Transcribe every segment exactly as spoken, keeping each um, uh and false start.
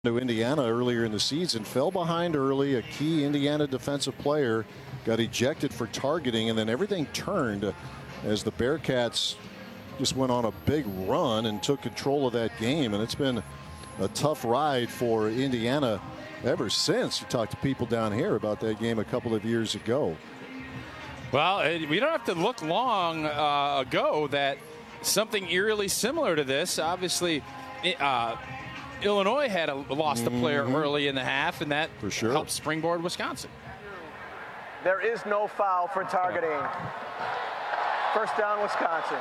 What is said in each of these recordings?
to Indiana earlier in the season, fell behind early. A key Indiana defensive player got ejected for targeting, and then everything turned as the Bearcats just went on a big run and took control of that game. And it's been a tough ride for Indiana ever since. You talk to people down here about that game a couple of years ago. Well, we don't have to look long uh, ago that something eerily similar to this. Obviously, uh, Illinois had a, lost mm-hmm. a player early in the half, and that for sure helped springboard Wisconsin. There is no foul for targeting. First down, Wisconsin.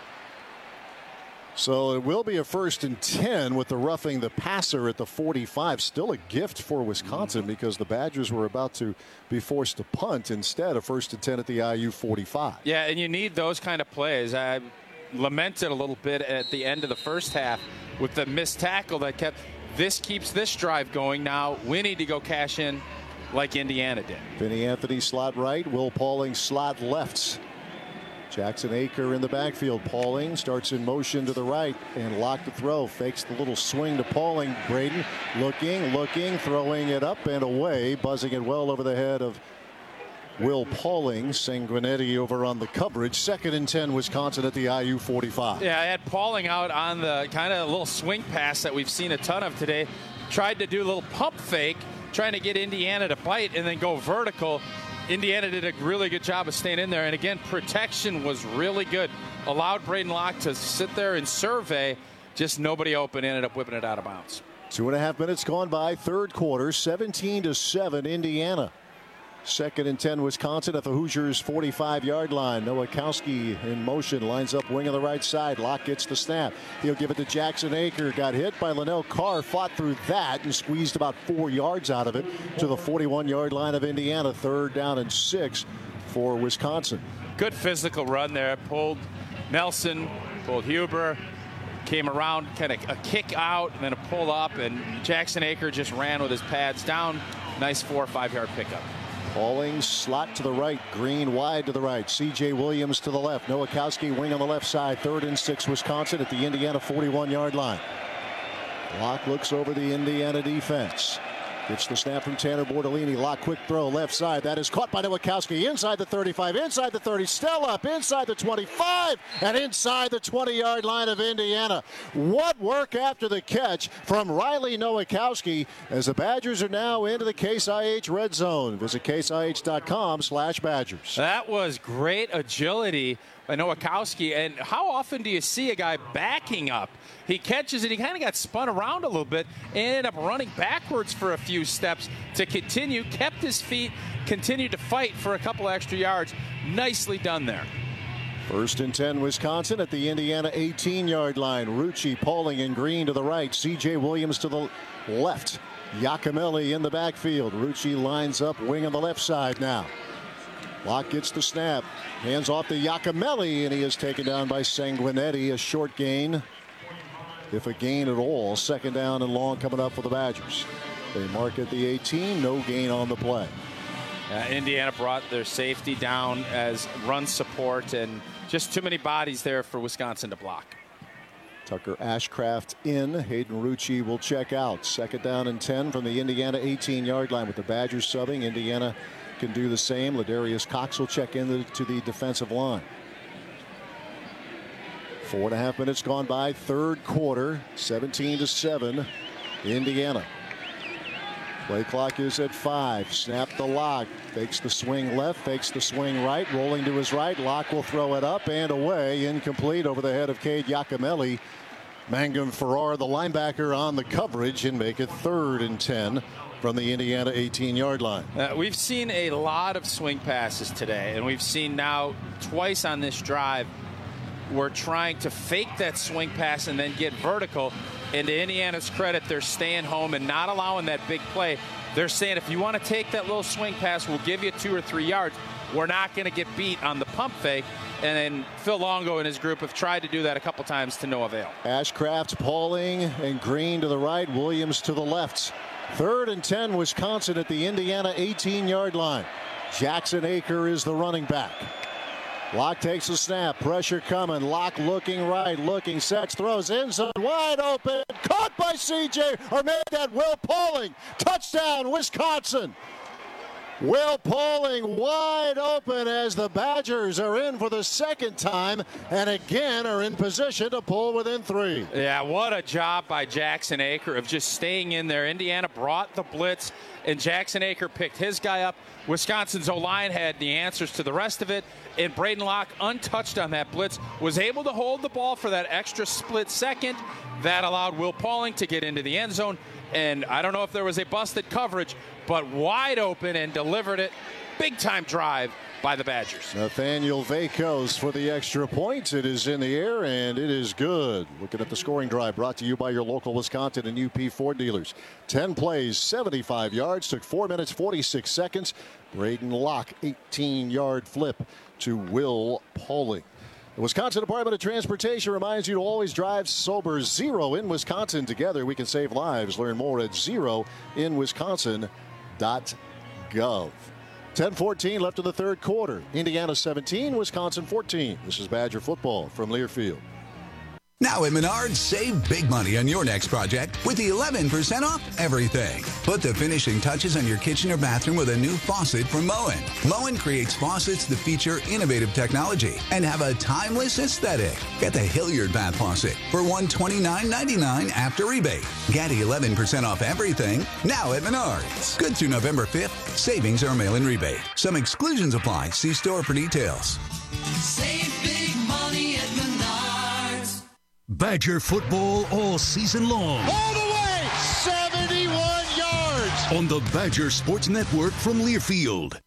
So it will be a first and ten with the roughing the passer at the forty-five. Still a gift for Wisconsin mm-hmm. because the Badgers were about to be forced to punt. Instead, a first and ten at the I U forty-five. Yeah, and you need those kind of plays. I lamented a little bit at the end of the first half with the missed tackle that kept. This keeps this drive going. Now we need to go cash in like Indiana did. Vinny Anthony slot right. Will Pauling slot left. Jackson Aker in the backfield. Pauling starts in motion to the right and locked to throw. Fakes the little swing to Pauling. Braden looking, looking, throwing it up and away. Buzzing it well over the head of Will Pauling. Sanguinetti over on the coverage. Second and ten, Wisconsin at the I U forty-five. Yeah, I had Pauling out on the kind of little swing pass that we've seen a ton of today. Tried to do a little pump fake, trying to get Indiana to bite and then go vertical. Indiana did a really good job of staying in there. And again, protection was really good. Allowed Braden Locke to sit there and survey. Just nobody open. Ended up whipping it out of bounds. Two and a half minutes gone by. Third quarter. seventeen to seven Indiana. Second and ten Wisconsin at the Hoosiers forty-five yard line. Nowakowski in motion, lines up wing on the right side. Locke gets the snap. He'll give it to Jackson Aker. Got hit by Linnell Carr, fought through that and squeezed about four yards out of it to the forty-one yard line of Indiana. Third down and six for Wisconsin. Good physical run there. Pulled Nelson, pulled Huber, came around, kind of a kick out and then a pull up, and Jackson Aker just ran with his pads down. Nice four or five yard pickup. Pauling slot to the right, Green wide to the right, C J Williams to the left, Nowakowski wing on the left side. Third and six Wisconsin at the Indiana forty-one yard line. Locke looks over the Indiana defense. Gets the snap from Tanner Bordolini. Locke quick throw left side. That is caught by Nowakowski inside the thirty-five, inside the thirty, still up inside the twenty-five and inside the twenty yard line of Indiana. What work after the catch from Riley Nowakowski as the Badgers are now into the Case I H red zone. Visit case I H dot com slash Badgers. That was great agility by Nowakowski. And how often do you see a guy backing up? He catches it. He kind of got spun around a little bit, ended up running backwards for a few steps to continue, kept his feet, continued to fight for a couple extra yards. Nicely done there. First and ten Wisconsin at the Indiana eighteen yard line. Rucci, Pauling, and Green to the right. C J Williams to the left. Giacomelli in the backfield. Rucci lines up wing on the left side now. Locke gets the snap. Hands off to Giacomelli, and he is taken down by Sanguinetti. A short gain, if a gain at all. Second down and long coming up for the Badgers. They mark at the eighteen. No gain on the play. Uh, Indiana brought their safety down as run support, and just too many bodies there for Wisconsin to block. Tucker Ashcraft in. Hayden Rucci will check out. Second down and ten from the Indiana eighteen yard line with the Badgers subbing. Indiana can do the same. Ladarius Cox will check in to the defensive line. Four and a half minutes gone by. Third quarter. seventeen to seven. Indiana. Play clock is at five. Snap the Locke. Fakes the swing left. Fakes the swing right. Rolling to his right. Locke will throw it up and away. Incomplete over the head of Cade Giacomelli. Mangum Farrar, the linebacker, on the coverage, and make it third and ten from the Indiana eighteen yard line. Uh, we've seen a lot of swing passes today, and we've seen now twice on this drive we're trying to fake that swing pass and then get vertical. And to Indiana's credit, they're staying home and not allowing that big play. They're saying, if you want to take that little swing pass, we'll give you two or three yards. We're not going to get beat on the pump fake. And then Phil Longo and his group have tried to do that a couple times to no avail. Ashcraft, Pauling, and Green to the right. Williams to the left. Third and ten, Wisconsin at the Indiana eighteen yard line. Jackson Aker is the running back. Locke takes a snap. Pressure coming. Locke looking right, looking, sets, throws in zone, wide open. Caught by C J, or made that Will Pauling. Touchdown, Wisconsin. Will Pauling wide open as the Badgers are in for the second time and again are in position to pull within three. Yeah, what a job by Jackson Aker of just staying in there. Indiana brought the blitz, and Jackson Aker picked his guy up. Wisconsin's O-line had the answers to the rest of it, and Braden Locke, untouched on that blitz, was able to hold the ball for that extra split second. That allowed Will Pauling to get into the end zone, and I don't know if there was a busted coverage, but wide open and delivered it. Big-time drive by the Badgers. Nathaniel Vakos for the extra point. It is in the air, and it is good. Looking at the scoring drive brought to you by your local Wisconsin and U P Ford dealers. ten plays, seventy-five yards, took four minutes, forty-six seconds. Braden Locke, eighteen-yard flip to Will Pauling. The Wisconsin Department of Transportation reminds you to always drive sober. Zero in Wisconsin. Together we can save lives. Learn more at zero in wisconsin dot gov. ten fourteen left in the third quarter. Indiana seventeen, Wisconsin fourteen. This is Badger football from Learfield. Now at Menards, save big money on your next project with the eleven percent off everything. Put the finishing touches on your kitchen or bathroom with a new faucet from Moen. Moen creates faucets that feature innovative technology and have a timeless aesthetic. Get the Hilliard bath faucet for one hundred twenty-nine ninety-nine after rebate. Get eleven percent off everything now at Menards. Good through November fifth. Savings are mail-in rebate. Some exclusions apply. See store for details. Save big money at Menards. Badger football all season long. All the way, seventy-one yards. On the Badger Sports Network from Learfield.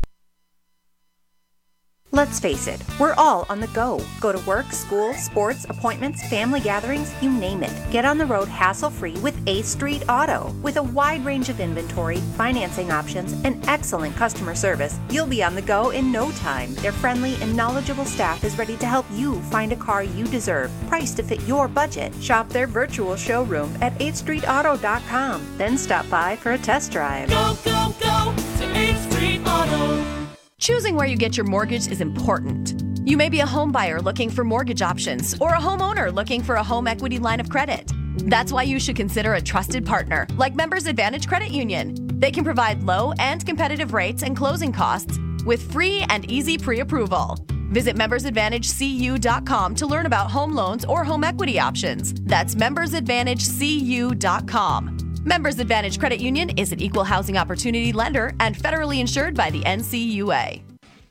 Let's face it, we're all on the go. Go to work, school, sports, appointments, family gatherings, you name it. Get on the road hassle-free with eighth Street Auto. With a wide range of inventory, financing options, and excellent customer service, you'll be on the go in no time. Their friendly and knowledgeable staff is ready to help you find a car you deserve, priced to fit your budget. Shop their virtual showroom at eighth street auto dot com. Then stop by for a test drive. Go, go, go to eighth Street Auto. Choosing where you get your mortgage is important. You may be a home buyer looking for mortgage options or a homeowner looking for a home equity line of credit. That's why you should consider a trusted partner like Members Advantage Credit Union. They can provide low and competitive rates and closing costs with free and easy pre-approval. Visit members advantage c u dot com to learn about home loans or home equity options. That's members advantage c u dot com. Members Advantage Credit Union is an equal housing opportunity lender and federally insured by the N C U A.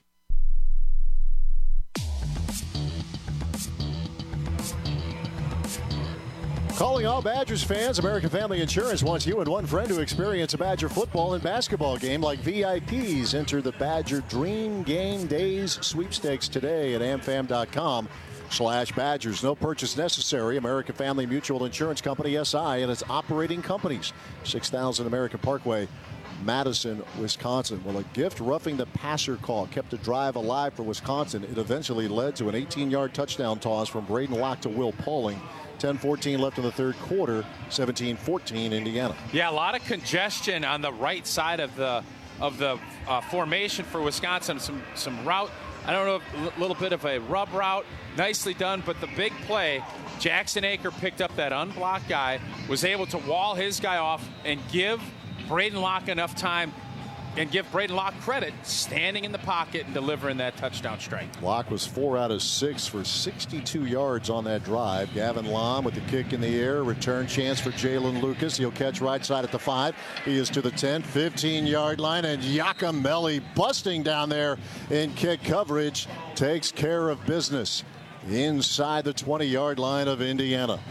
Calling all Badgers fans, American Family Insurance wants you and one friend to experience a Badger football and basketball game like V I Ps. Enter the Badger Dream Game Days sweepstakes today at amfam dot com. Slash Badgers. No purchase necessary. American Family Mutual Insurance Company, S I, and its operating companies. six thousand American Parkway, Madison, Wisconsin. Well, a gift roughing the passer call kept the drive alive for Wisconsin. It eventually led to an eighteen-yard touchdown toss from Braden Locke to Will Pauling. ten fourteen left in the third quarter. seventeen fourteen Indiana. Yeah, a lot of congestion on the right side of the of the uh, formation for Wisconsin. Some some route. I don't know, a little bit of a rub route. Nicely done, but the big play, Jackson Aker picked up that unblocked guy, was able to wall his guy off and give Braden Locke enough time and give Braden Locke credit standing in the pocket and delivering that touchdown strike. Locke was four out of six for sixty-two yards on that drive. Gavin Lom with the kick in the air. Return chance for Jalen Lucas. He'll catch right side at the five. He is to the ten, fifteen-yard line, and Yakimelli busting down there in kick coverage takes care of business inside the twenty-yard line of Indiana.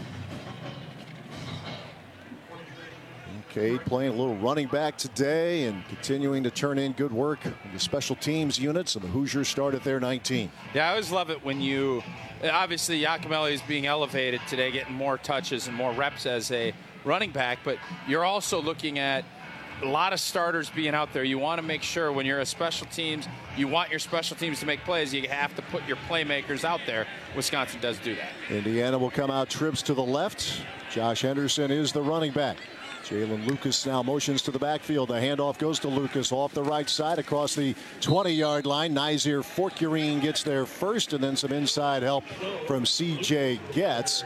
Cade playing a little running back today and continuing to turn in good work in the special teams units, and the Hoosiers start at their nineteen. Yeah, I always love it when you, obviously Yakimelli is being elevated today, getting more touches and more reps as a running back, but you're also looking at a lot of starters being out there. You want to make sure when you're a special teams, you want your special teams to make plays, you have to put your playmakers out there. Wisconsin does do that. Indiana will come out trips to the left. Josh Henderson is the running back. Jalen Lucas now motions to the backfield. The handoff goes to Lucas off the right side across the twenty-yard line. Nazir Fortune gets there first, and then some inside help from C J Getz.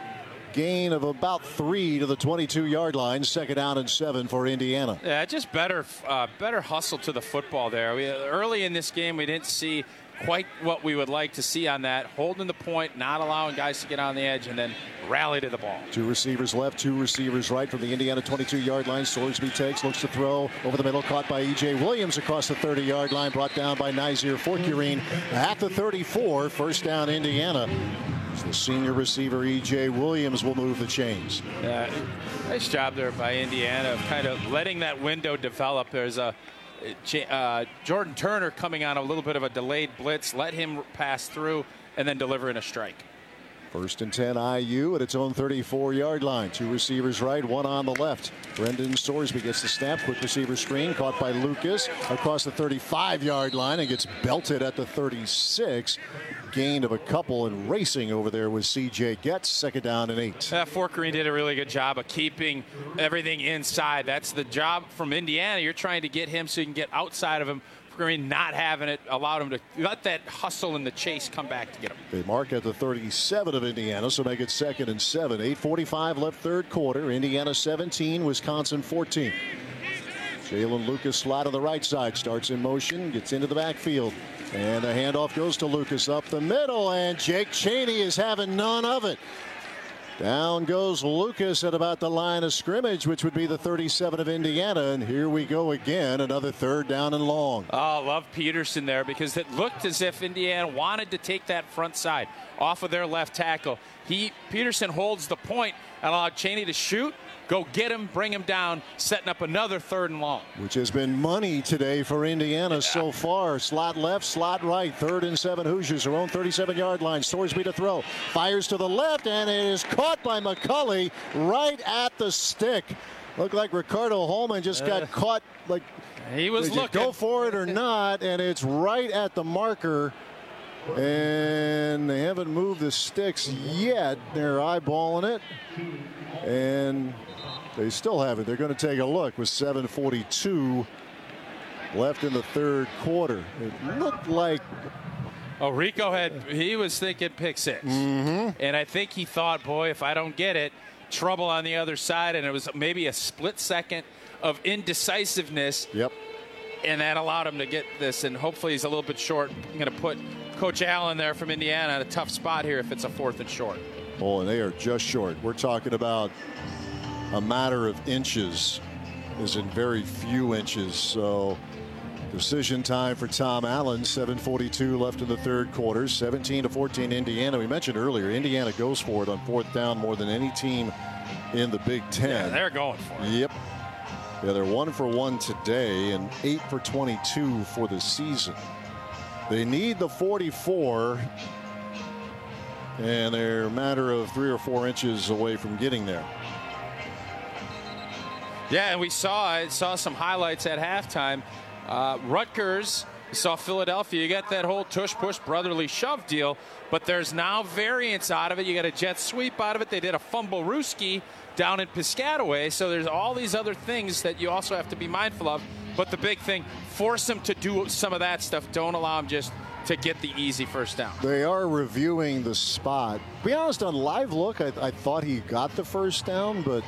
Gain of about three to the twenty-two-yard line. Second down and seven for Indiana. Yeah, just better, uh, better hustle to the football there. We, early in this game, we didn't see quite what we would like to see on that. Holding the point, not allowing guys to get on the edge, and then rally to the ball. Two receivers left, two receivers right from the Indiana twenty-two-yard line. Sorsby takes, looks to throw over the middle, caught by E J Williams across the thirty-yard line, brought down by Nazir Fortune at the thirty-four. First down, Indiana. The senior receiver E J Williams will move the chains. Yeah, nice job there by Indiana of kind of letting that window develop. There's a uh, Jordan Turner coming on a little bit of a delayed blitz, let him pass through, and then delivering a strike. First and ten I U at its own thirty-four-yard line. Two receivers right, one on the left. Brendan Sorsby gets the snap. Quick receiver screen caught by Lucas across the thirty-five-yard line and gets belted at the thirty-six. Gain of a couple and racing over there with C J Getz. Second down and eight. Uh, Fort Greene did a really good job of keeping everything inside. That's the job from Indiana. You're trying to get him so you can get outside of him. Green not having it allowed him to let that hustle and the chase come back to get him. They mark at the thirty-seven of Indiana, so make it second and seven. eight forty-five left third quarter. Indiana seventeen, Wisconsin fourteen. Jalen Lucas slot on the right side, starts in motion, gets into the backfield, and the handoff goes to Lucas up the middle, and Jake Chaney is having none of it. Down goes Lucas at about the line of scrimmage, which would be the thirty-seven of Indiana. And here we go again, another third down and long. Oh, I love Peterson there because it looked as if Indiana wanted to take that front side off of their left tackle. He Peterson holds the point and allowed Chaney to shoot, go get him, bring him down, setting up another third and long. Which has been money today for Indiana yeah. so far. Slot left, slot right. Third and seven Hoosiers, their own thirty-seven-yard line. Sorsby to throw. Fires to the left, and it is caught by McCulley right at the stick. Looked like Ricardo Holman just got uh, caught. Like he was looking. Go for it or not, and it's right at the marker. And they haven't moved the sticks yet. They're eyeballing it. And they still have it. They're going to take a look with seven forty-two left in the third quarter. It looked like. Oh, Rico had, he was thinking pick six. Mm-hmm. And I think he thought, boy, if I don't get it, trouble on the other side. And it was maybe a split second of indecisiveness. Yep. And that allowed him to get this. And hopefully he's a little bit short. I'm going to put Coach Allen there from Indiana in a tough spot here if it's a fourth and short. Oh, and they are just short. We're talking about a matter of inches, is in very few inches. So decision time for Tom Allen. seven forty-two left in the third quarter. seventeen to fourteen Indiana. We mentioned earlier, Indiana goes for it on fourth down more than any team in the Big Ten. Yeah, they're going for it. Yep. Yeah, they're one for one today and eight for twenty-two for the season. They need the forty-four, and they're a matter of three or four inches away from getting there. Yeah, and we saw I saw some highlights at halftime. Uh, Rutgers, you saw Philadelphia. You got that whole tush push brotherly shove deal, but there's now variants out of it. You got a jet sweep out of it. They did a fumble Ruski down in Piscataway. So there's all these other things that you also have to be mindful of. But the big thing, force them to do some of that stuff. Don't allow them just to get the easy first down. They are reviewing the spot. To be honest, on live look, I, I thought he got the first down, but.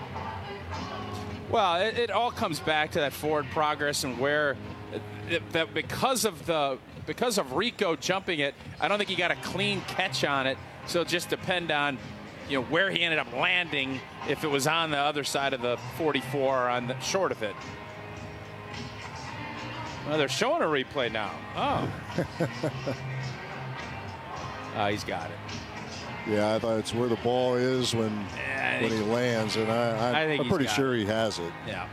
Well, it, it all comes back to that forward progress and where it, that because of the because of Rico jumping it, I don't think he got a clean catch on it. So it just depend on, you know, where he ended up landing, if it was on the other side of the forty-four or on the short of it. Well, they're showing a replay now. Oh. uh, he's got it. Yeah, I thought it's where the ball is when yeah, when he lands, and I, I, I think I'm pretty sure it. he has it. Yeah.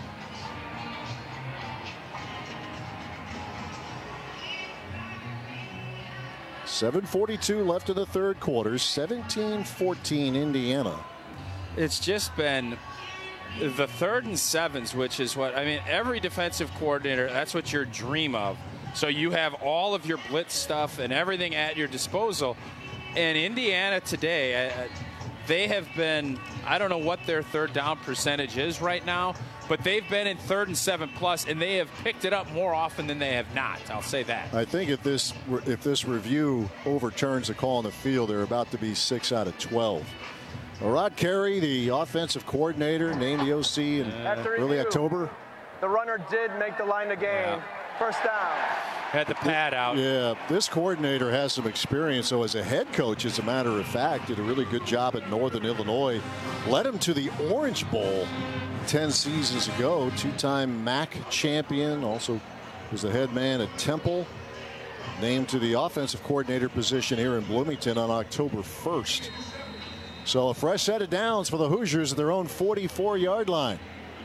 seven forty-two left in the third quarter. seventeen fourteen Indiana. It's just been the third and sevens, which is what, I mean, every defensive coordinator, that's what you dream of. So you have all of your blitz stuff and everything at your disposal. And Indiana today, uh, they have been, I don't know what their third down percentage is right now, but they've been in third and seven plus, and they have picked it up more often than they have not. I'll say that. I think if this if this review overturns the call on the field, they're about to be six out of twelve. Well, Rod Carey, the offensive coordinator, named the O C in uh, early October. The runner did make the line to gain. Yeah. First down. Had the pad out. Yeah, this coordinator has some experience. So as a head coach, as a matter of fact, did a really good job at Northern Illinois. Led him to the Orange Bowl ten seasons ago. Two-time M A C champion. Also was the head man at Temple. Named to the offensive coordinator position here in Bloomington on October first. So a fresh set of downs for the Hoosiers at their own forty-four yard line.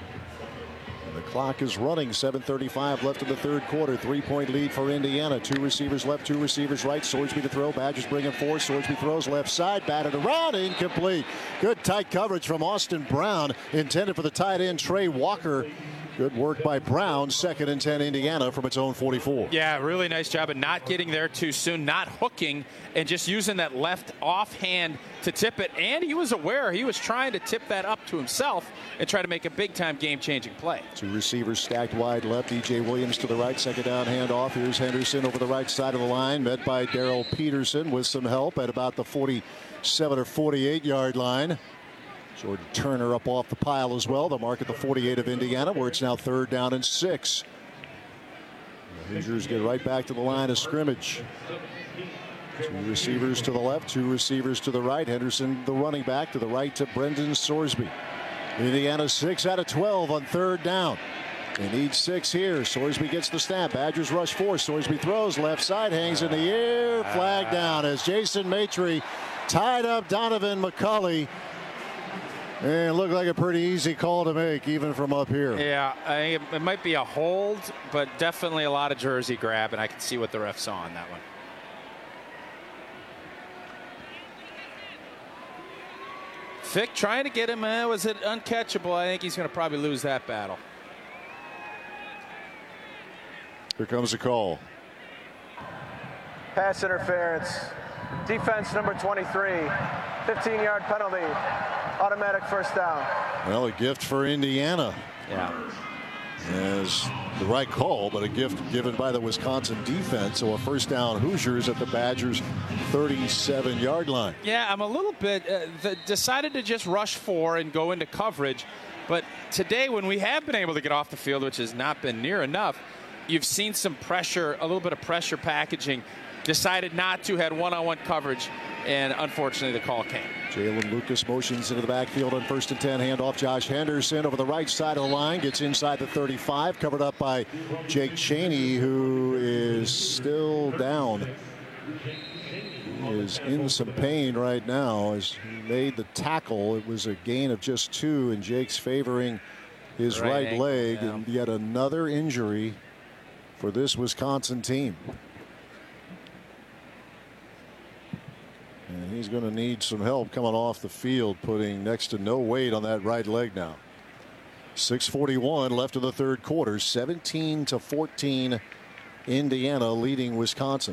The clock is running. seven thirty-five left in the third quarter. Three-point lead for Indiana. Two receivers left, two receivers right. Sorsby to throw. Badgers bring him four. Sorsby throws left side. Batted around. Incomplete. Good tight coverage from Austin Brown. Intended for the tight end Trey Walker. Good work by Brown. Second and ten Indiana from its own forty-four. Yeah, really nice job of not getting there too soon, not hooking, and just using that left offhand to tip it. And he was aware he was trying to tip that up to himself and try to make a big-time game-changing play. Two receivers stacked wide left. E J Williams to the right. Second down handoff. Here's Henderson over the right side of the line. Met by Darrell Peterson with some help at about the forty-seven or forty-eight yard line. Jordan Turner up off the pile as well. The mark at the forty-eight of Indiana, where it's now third down and six. The Hoosiers get right back to the line of scrimmage. Two receivers to the left, two receivers to the right. Henderson, the running back, to the right to Brendan Sorsby. Indiana six out of twelve on third down. They need six here. Sorsby gets the snap. Badgers rush four. Sorsby throws left side, hangs in the air. Flag down as Jason Maitre tied up Donovan McCulley. And it looked like a pretty easy call to make, even from up here. Yeah, I, it might be a hold, but definitely a lot of jersey grab, and I can see what the ref saw on that one. Fick trying to get him. Uh, was it uncatchable? I think he's going to probably lose that battle. Here comes the call. Pass interference. Defense number twenty-three. fifteen yard penalty. Automatic first down. Well, a gift for Indiana. Yeah. As the right call, but a gift given by the Wisconsin defense. So a first down Hoosiers at the Badgers' thirty-seven yard line. Yeah, I'm a little bit uh, the, decided to just rush four and go into coverage. But today, when we have been able to get off the field, which has not been near enough, you've seen some pressure, a little bit of pressure packaging. Decided not to, had one-on-one coverage, and unfortunately the call came. Jalen Lucas motions into the backfield on first and ten. Handoff Josh Henderson over the right side of the line. Gets inside the thirty-five. Covered up by Jake Chaney, who is still down. He is in some pain right now as he made the tackle. It was a gain of just two, and Jake's favoring his right, right ankle, leg. Yeah. And yet another injury for this Wisconsin team. And he's going to need some help coming off the field, putting next to no weight on that right leg now. six forty-one left in the third quarter. seventeen to fourteen, Indiana leading Wisconsin.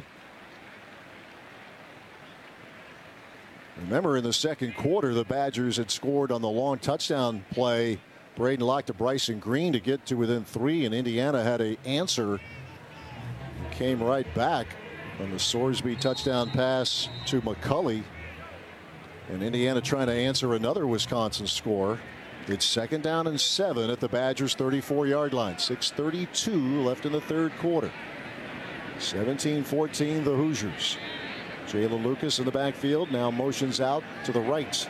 Remember, in the second quarter, the Badgers had scored on the long touchdown play. Braden Locke to Bryson Green to get to within three, and Indiana had an answer. Came right back on the Sorsby touchdown pass to McCulley. And Indiana trying to answer another Wisconsin score. It's second down and seven at the Badgers' thirty-four yard line. six thirty-two left in the third quarter. seventeen fourteen the Hoosiers. Jalen Lucas in the backfield now motions out to the right.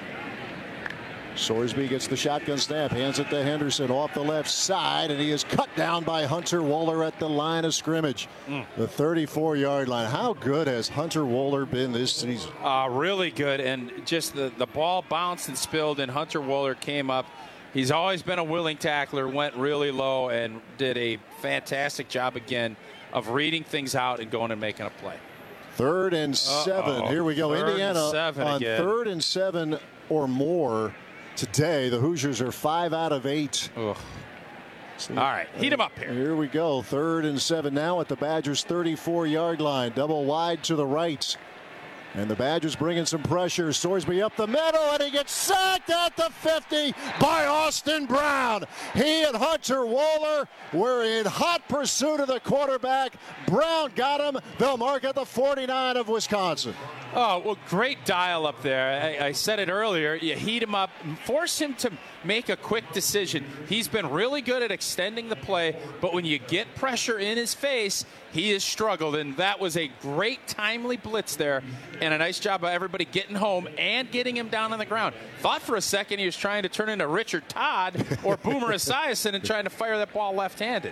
Sorsby gets the shotgun snap, hands it to Henderson off the left side, and he is cut down by Hunter Wohler at the line of scrimmage. Mm. The thirty-four yard line. How good has Hunter Wohler been this season? Uh, really good, and just the, the ball bounced and spilled, and Hunter Wohler came up. He's always been a willing tackler, went really low, and did a fantastic job again of reading things out and going and making a play. Third and seven. Uh-oh. Here we go. Third Indiana on again. third and seven or more. Today, the Hoosiers are five out of eight. Ugh. All right, heat him up here. Here we go. Third and seven now at the Badgers' thirty-four yard line. Double wide to the right. And the Badgers bringing some pressure. Sorsby up the middle, and he gets sacked at the fifty by Austin Brown. He and Hunter Wohler were in hot pursuit of the quarterback. Brown got him. They'll mark at the forty-nine of Wisconsin. Oh, well, great dial up there. I, I said it earlier. You heat him up, force him to make a quick decision. He's been really good at extending the play, but when you get pressure in his face, he has struggled, and that was a great timely blitz there, and a nice job by everybody getting home and getting him down on the ground. Thought for a second he was trying to turn into Richard Todd or Boomer Esiason and trying to fire that ball left-handed.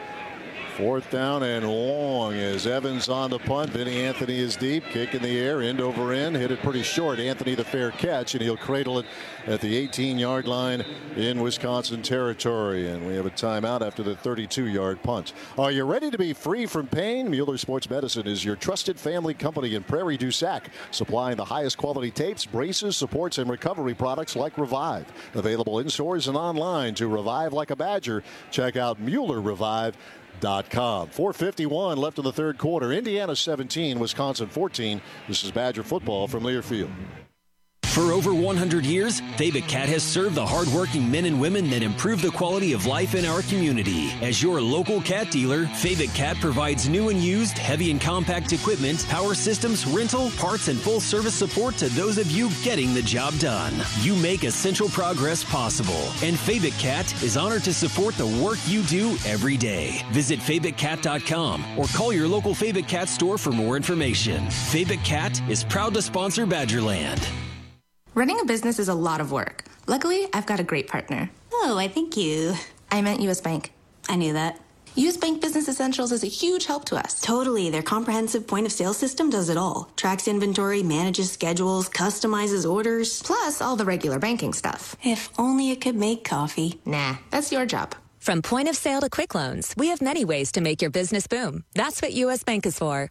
Fourth down and long as Evans on the punt. Vinny Anthony is deep, kick in the air, end over end, hit it pretty short. Anthony the fair catch, and he'll cradle it at the eighteen-yard line in Wisconsin territory. And we have a timeout after the thirty-two-yard punt. Are you ready to be free from pain? Mueller Sports Medicine is your trusted family company in Prairie du Sac, supplying the highest quality tapes, braces, supports, and recovery products like Revive. Available in stores and online. To revive like a Badger, check out Mueller Revive dot com. four fifty-one left in the third quarter. Indiana seventeen, Wisconsin fourteen. This is Badger football from Learfield. For over one hundred years, Favorite Cat has served the hardworking men and women that improve the quality of life in our community. As your local cat dealer, Favorite Cat provides new and used heavy and compact equipment, power systems, rental, parts, and full service support to those of you getting the job done. You make essential progress possible, and Favorite Cat is honored to support the work you do every day. Visit Favorite Cat dot com or call your local Favorite Cat store for more information. Favorite Cat is proud to sponsor Badgerland. Running a business is a lot of work. Luckily, I've got a great partner. Oh, I think you... I meant U S Bank. I knew that. U S Bank Business Essentials is a huge help to us. Totally. Their comprehensive point-of-sale system does it all. Tracks inventory, manages schedules, customizes orders. Plus all the regular banking stuff. If only it could make coffee. Nah, that's your job. From point of sale to quick loans, we have many ways to make your business boom. That's what U S Bank is for.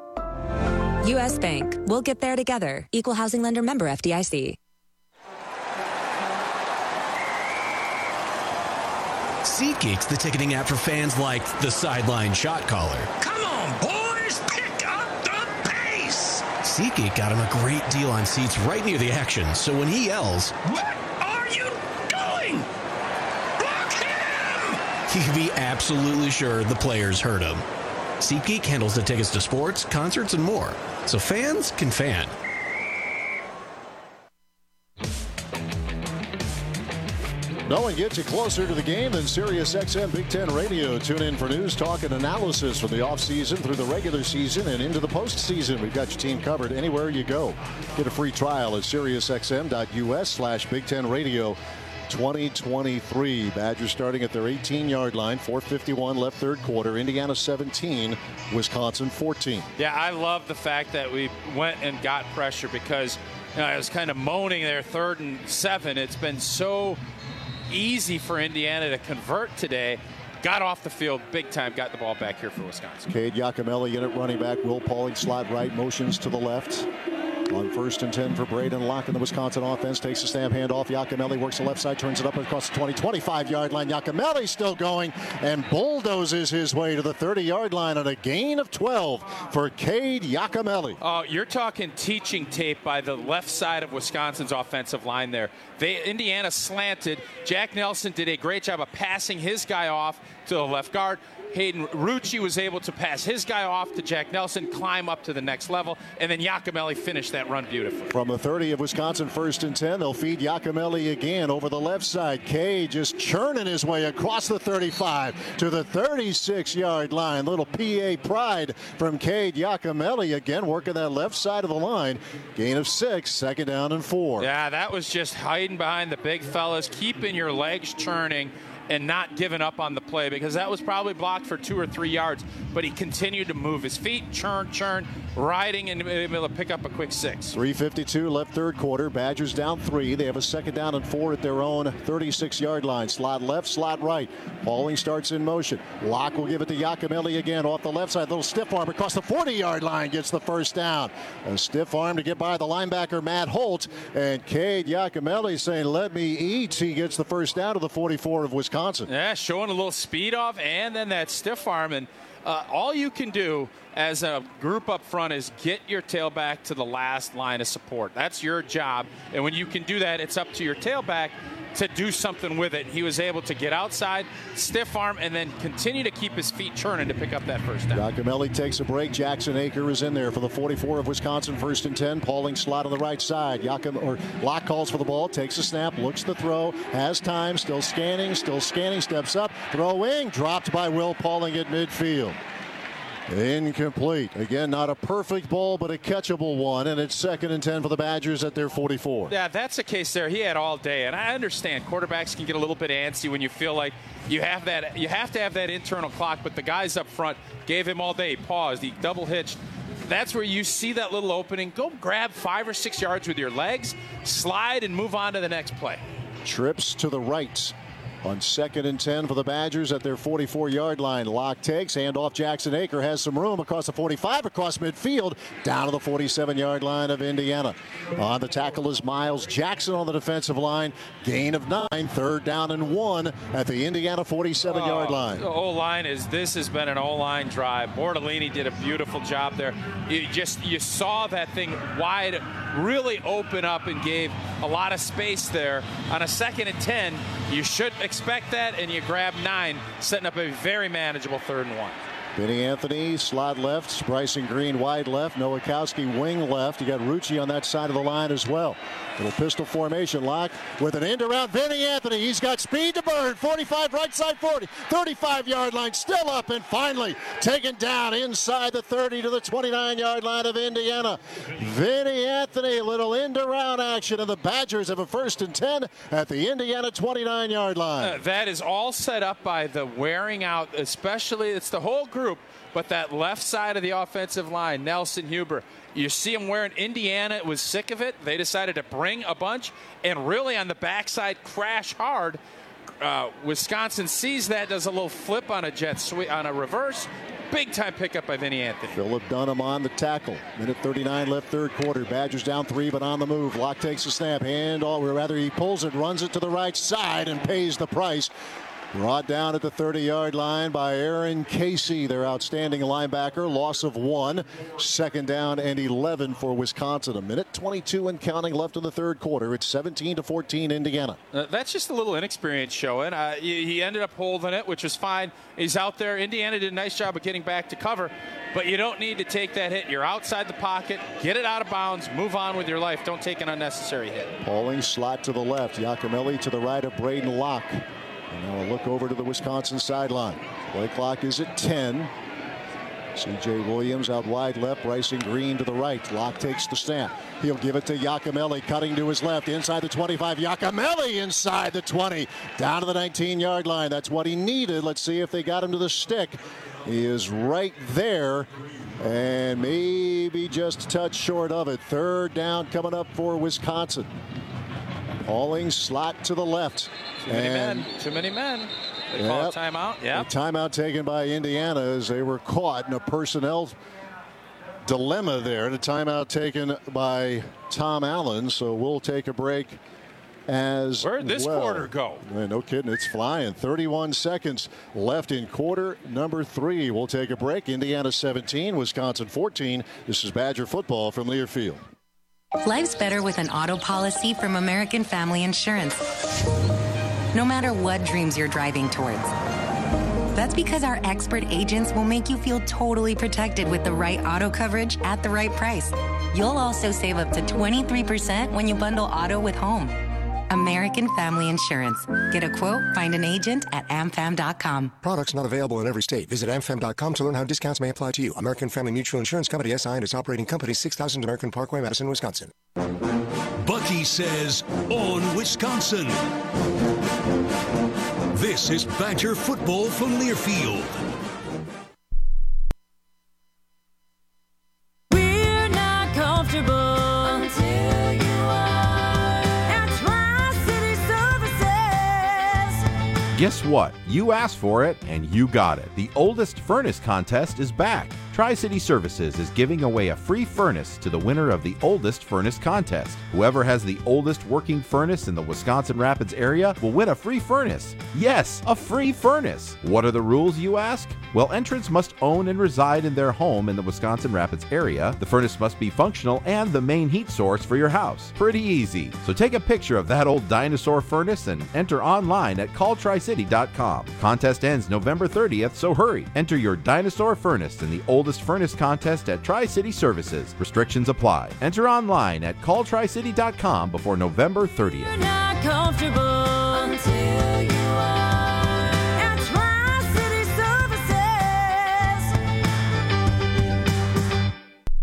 U S Bank. We'll get there together. Equal housing lender, member F D I C. SeatGeek's the ticketing app for fans like the sideline shot caller. Come on, boys, pick up the pace! SeatGeek got him a great deal on seats right near the action, so when he yells, "What are you doing? Block him!" he can be absolutely sure the players heard him. SeatGeek handles the tickets to sports, concerts, and more, so fans can fan. No one gets you closer to the game than SiriusXM Big Ten Radio. Tune in for news, talk, and analysis from the offseason through the regular season and into the postseason. We've got your team covered anywhere you go. Get a free trial at SiriusXM.us slash Big Ten Radio twenty twenty-three. Badgers starting at their eighteen-yard line. four fifty-one left third quarter. Indiana seventeen, Wisconsin fourteen. Yeah, I love the fact that we went and got pressure because you know, I was kind of moaning there third and seven. It's been so easy for Indiana to convert today. Got off the field big time, got the ball back here for Wisconsin. Cade Giacomelli in at running back. Will Pauling slot right, motions to the left. On first and ten for Braden Locke in the Wisconsin offense. Takes a stamp handoff. Giacomelli works the left side, turns it up across the twenty, twenty-five-yard line. Giacomelli still going and bulldozes his way to the thirty-yard line on a gain of twelve for Cade Giacomelli. Oh, you're talking teaching tape by the left side of Wisconsin's offensive line there. They, Indiana slanted. Jack Nelson did a great job of passing his guy off to the left guard. Hayden Rucci was able to pass his guy off to Jack Nelson, climb up to the next level, and then Giacomelli finished that run beautifully. From the thirty of Wisconsin, first and ten, they'll feed Giacomelli again over the left side. Kay just churning his way across the thirty-five to the thirty-six-yard line. Little P A pride from Cade Giacomelli again, working that left side of the line. Gain of six, second down and four. Yeah, that was just hiding behind the big fellas, keeping your legs churning and not giving up on the play, because that was probably blocked for two or three yards, but he continued to move his feet, churn, churn, riding, and able to pick up a quick six. three fifty-two left third quarter. Badgers down three. They have a second down and four at their own thirty-six-yard line. Slot left, slot right. Pauling starts in motion. Locke will give it to Giacomelli again off the left side. Little stiff arm across the forty-yard line gets the first down. A stiff arm to get by the linebacker, Matt Holt, and Cade Giacomelli saying, "Let me eat." He gets the first down to the forty-four of Wisconsin. Wisconsin. Yeah, showing a little speed off and then that stiff arm. And uh, all you can do as a group up front is get your tailback to the last line of support. That's your job. And when you can do that, it's up to your tailback to do something with it. He was able to get outside, stiff arm, and then continue to keep his feet churning to pick up that first down. Giacomelli takes a break. Jackson Aker is in there for the forty-four of Wisconsin, first and ten. Pauling slot on the right side. Giacom, or Locke calls for the ball, takes a snap, looks the throw, has time, still scanning, still scanning, steps up, throwing, dropped by Will Pauling at midfield. Incomplete. Again, not a perfect ball, but a catchable one, and it's second and ten for the Badgers at their forty-four. Yeah, that's the case there. He had all day, and I understand quarterbacks can get a little bit antsy when you feel like you have that. You have to have that internal clock, but the guys up front gave him all day. He paused. He double hitched. That's where you see that little opening. Go grab five or six yards with your legs, slide, and move on to the next play. Trips to the right. On second and ten for the Badgers at their forty-four-yard line. Locke takes, handoff. Jackson Aker has some room across the forty-five, across midfield, down to the forty-seven-yard line of Indiana. On the tackle is Miles Jackson on the defensive line. Gain of nine, third down and one at the Indiana forty-seven-yard oh, line. The O-line is, this has been an O-line drive. Bortolini did a beautiful job there. You just, you saw that thing wide, really open up and gave a lot of space there. On a second and ten, you should expect that, and you grab nine, setting up a very manageable third and one. Benny Anthony, slot left. Bryson Green, wide left. Nowakowski, wing left. You got Rucci on that side of the line as well. Little pistol formation. Locke with an end around Benny Anthony. He's got speed to burn. forty-five, right side forty. thirty-five-yard line, still up, and finally taken down inside the thirty to the twenty-nine-yard line of Indiana. Benny Anthony, a little end around action, and the Badgers have a first and ten at the Indiana twenty-nine-yard line. Uh, that is all set up by the wearing out, especially, it's the whole group, but that left side of the offensive line, Nelson Huber. You see him wearing, Indiana was sick of it. They decided to bring a bunch and really on the backside crash hard. Uh, Wisconsin sees that, does a little flip on a jet sweep, on a reverse. Big time pickup by Vinny Anthony. Philip Dunham on the tackle. Minute thirty-nine left, third quarter. Badgers down three, but on the move. Locke takes a snap, hand all, or rather he pulls it, runs it to the right side, and pays the price. Brought down at the thirty-yard line by Aaron Casey, their outstanding linebacker. Loss of one. Second down and eleven for Wisconsin. A minute twenty-two and counting left in the third quarter. It's seventeen to fourteen Indiana. Uh, that's just a little inexperience showing. Uh, he, he ended up holding it, which was fine. He's out there. Indiana did a nice job of getting back to cover, but you don't need to take that hit. You're outside the pocket. Get it out of bounds. Move on with your life. Don't take an unnecessary hit. Pauling slot to the left. Giacomelli to the right of Braden Locke. And now a look over to the Wisconsin sideline. Play clock is at ten. C J Williams out wide left. Bryson Green to the right. Locke takes the snap. He'll give it to Giacomelli, cutting to his left. Inside the twenty-five. Giacomelli inside the twenty. Down to the nineteen-yard line. That's what he needed. Let's see if they got him to the stick. He is right there. And maybe just a touch short of it. Third down coming up for Wisconsin. Pauling slot to the left. Too many and men. Too many men. They yep. call a timeout. Yeah. Timeout taken by Indiana as they were caught in a personnel dilemma there. The timeout taken by Tom Allen. So we'll take a break as Where'd this well. quarter go? Man, no kidding. It's flying. thirty-one seconds left in quarter number three. We'll take a break. Indiana seventeen, Wisconsin fourteen. This is Badger football from Learfield. Life's better with an auto policy from American Family Insurance. No matter what dreams you're driving towards. That's because our expert agents will make you feel totally protected with the right auto coverage at the right price. You'll also save up to twenty-three percent when you bundle auto with home. American Family Insurance. Get a quote, find an agent at am fam dot com. Products not available in every state. Visit am fam dot com to learn how discounts may apply to you. American Family Mutual Insurance Company, S I and its operating company, six thousand American Parkway, Madison, Wisconsin. Bucky says on Wisconsin. This is Badger football from Learfield. We're not comfortable. Guess what? You asked for it, and you got it. The oldest furnace contest is back. Tri-City Services is giving away a free furnace to the winner of the oldest furnace contest. Whoever has the oldest working furnace in the Wisconsin Rapids area will win a free furnace. Yes, a free furnace. What are the rules, you ask? Well, entrants must own and reside in their home in the Wisconsin Rapids area. The furnace must be functional and the main heat source for your house. Pretty easy. So take a picture of that old dinosaur furnace and enter online at call tri city dot com. Contest ends November thirtieth, so hurry. Enter your dinosaur furnace in the oldest furnace contest at Tri-City Services. Restrictions apply. Enter online at call tri city dot com before November thirtieth. You're not comfortable until you are at Tri-City Services.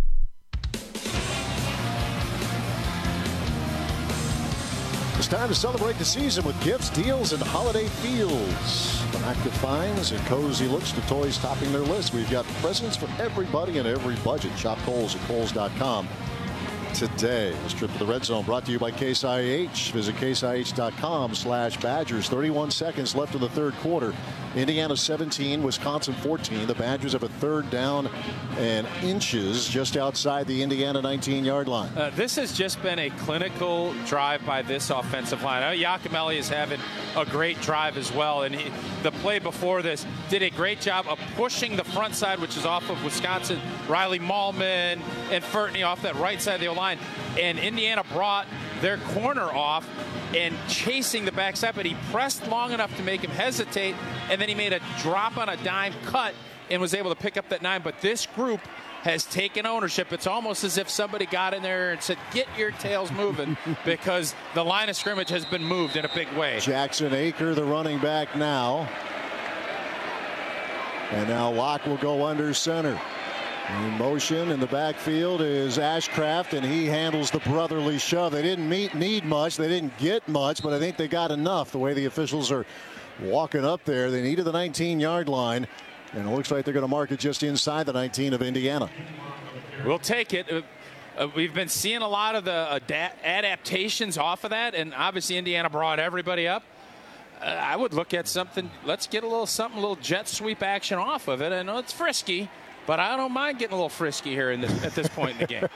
It's time to celebrate the season with gifts, deals, and holiday feels. From active finds and cozy looks to toys topping their list, we've got presents for everybody and every budget. Shop Kohl's at Kohl's dot com today. This trip to the Red Zone brought to you by Case I H. Visit case I H dot com slash Badgers. thirty-one seconds left in the third quarter. Indiana seventeen, Wisconsin fourteen. The Badgers have a third down and inches just outside the Indiana nineteen-yard line. Uh, this has just been a clinical drive by this offensive line. I know Yakimelli is having a great drive as well, and he, the play before this did a great job of pushing the front side, which is off of Wisconsin. Riley Mahlman and Furtney off that right side of the O-line, and Indiana brought their corner off and chasing the backside, but he pressed long enough to make him hesitate, and then he made a drop on a dime cut and was able to pick up that nine. But this group has taken ownership. It's almost as if somebody got in there and said, get your tails moving, because the line of scrimmage has been moved in a big way. Jackson Aker, the running back now. And now Locke will go under center. In motion in the backfield is Ashcraft, and he handles the brotherly shove. They didn't meet, need much. They didn't get much, but I think they got enough. The way the officials are walking up there, they needed the nineteen-yard line, and it looks like they're going to mark it just inside the nineteen of Indiana. We'll take it. Uh, uh, we've been seeing a lot of the ad- adaptations off of that, and obviously Indiana brought everybody up. Uh, I would look at something. Let's get a little something, a little jet sweep action off of it. I know it's frisky, but I don't mind getting a little frisky here in this, at this point in the game.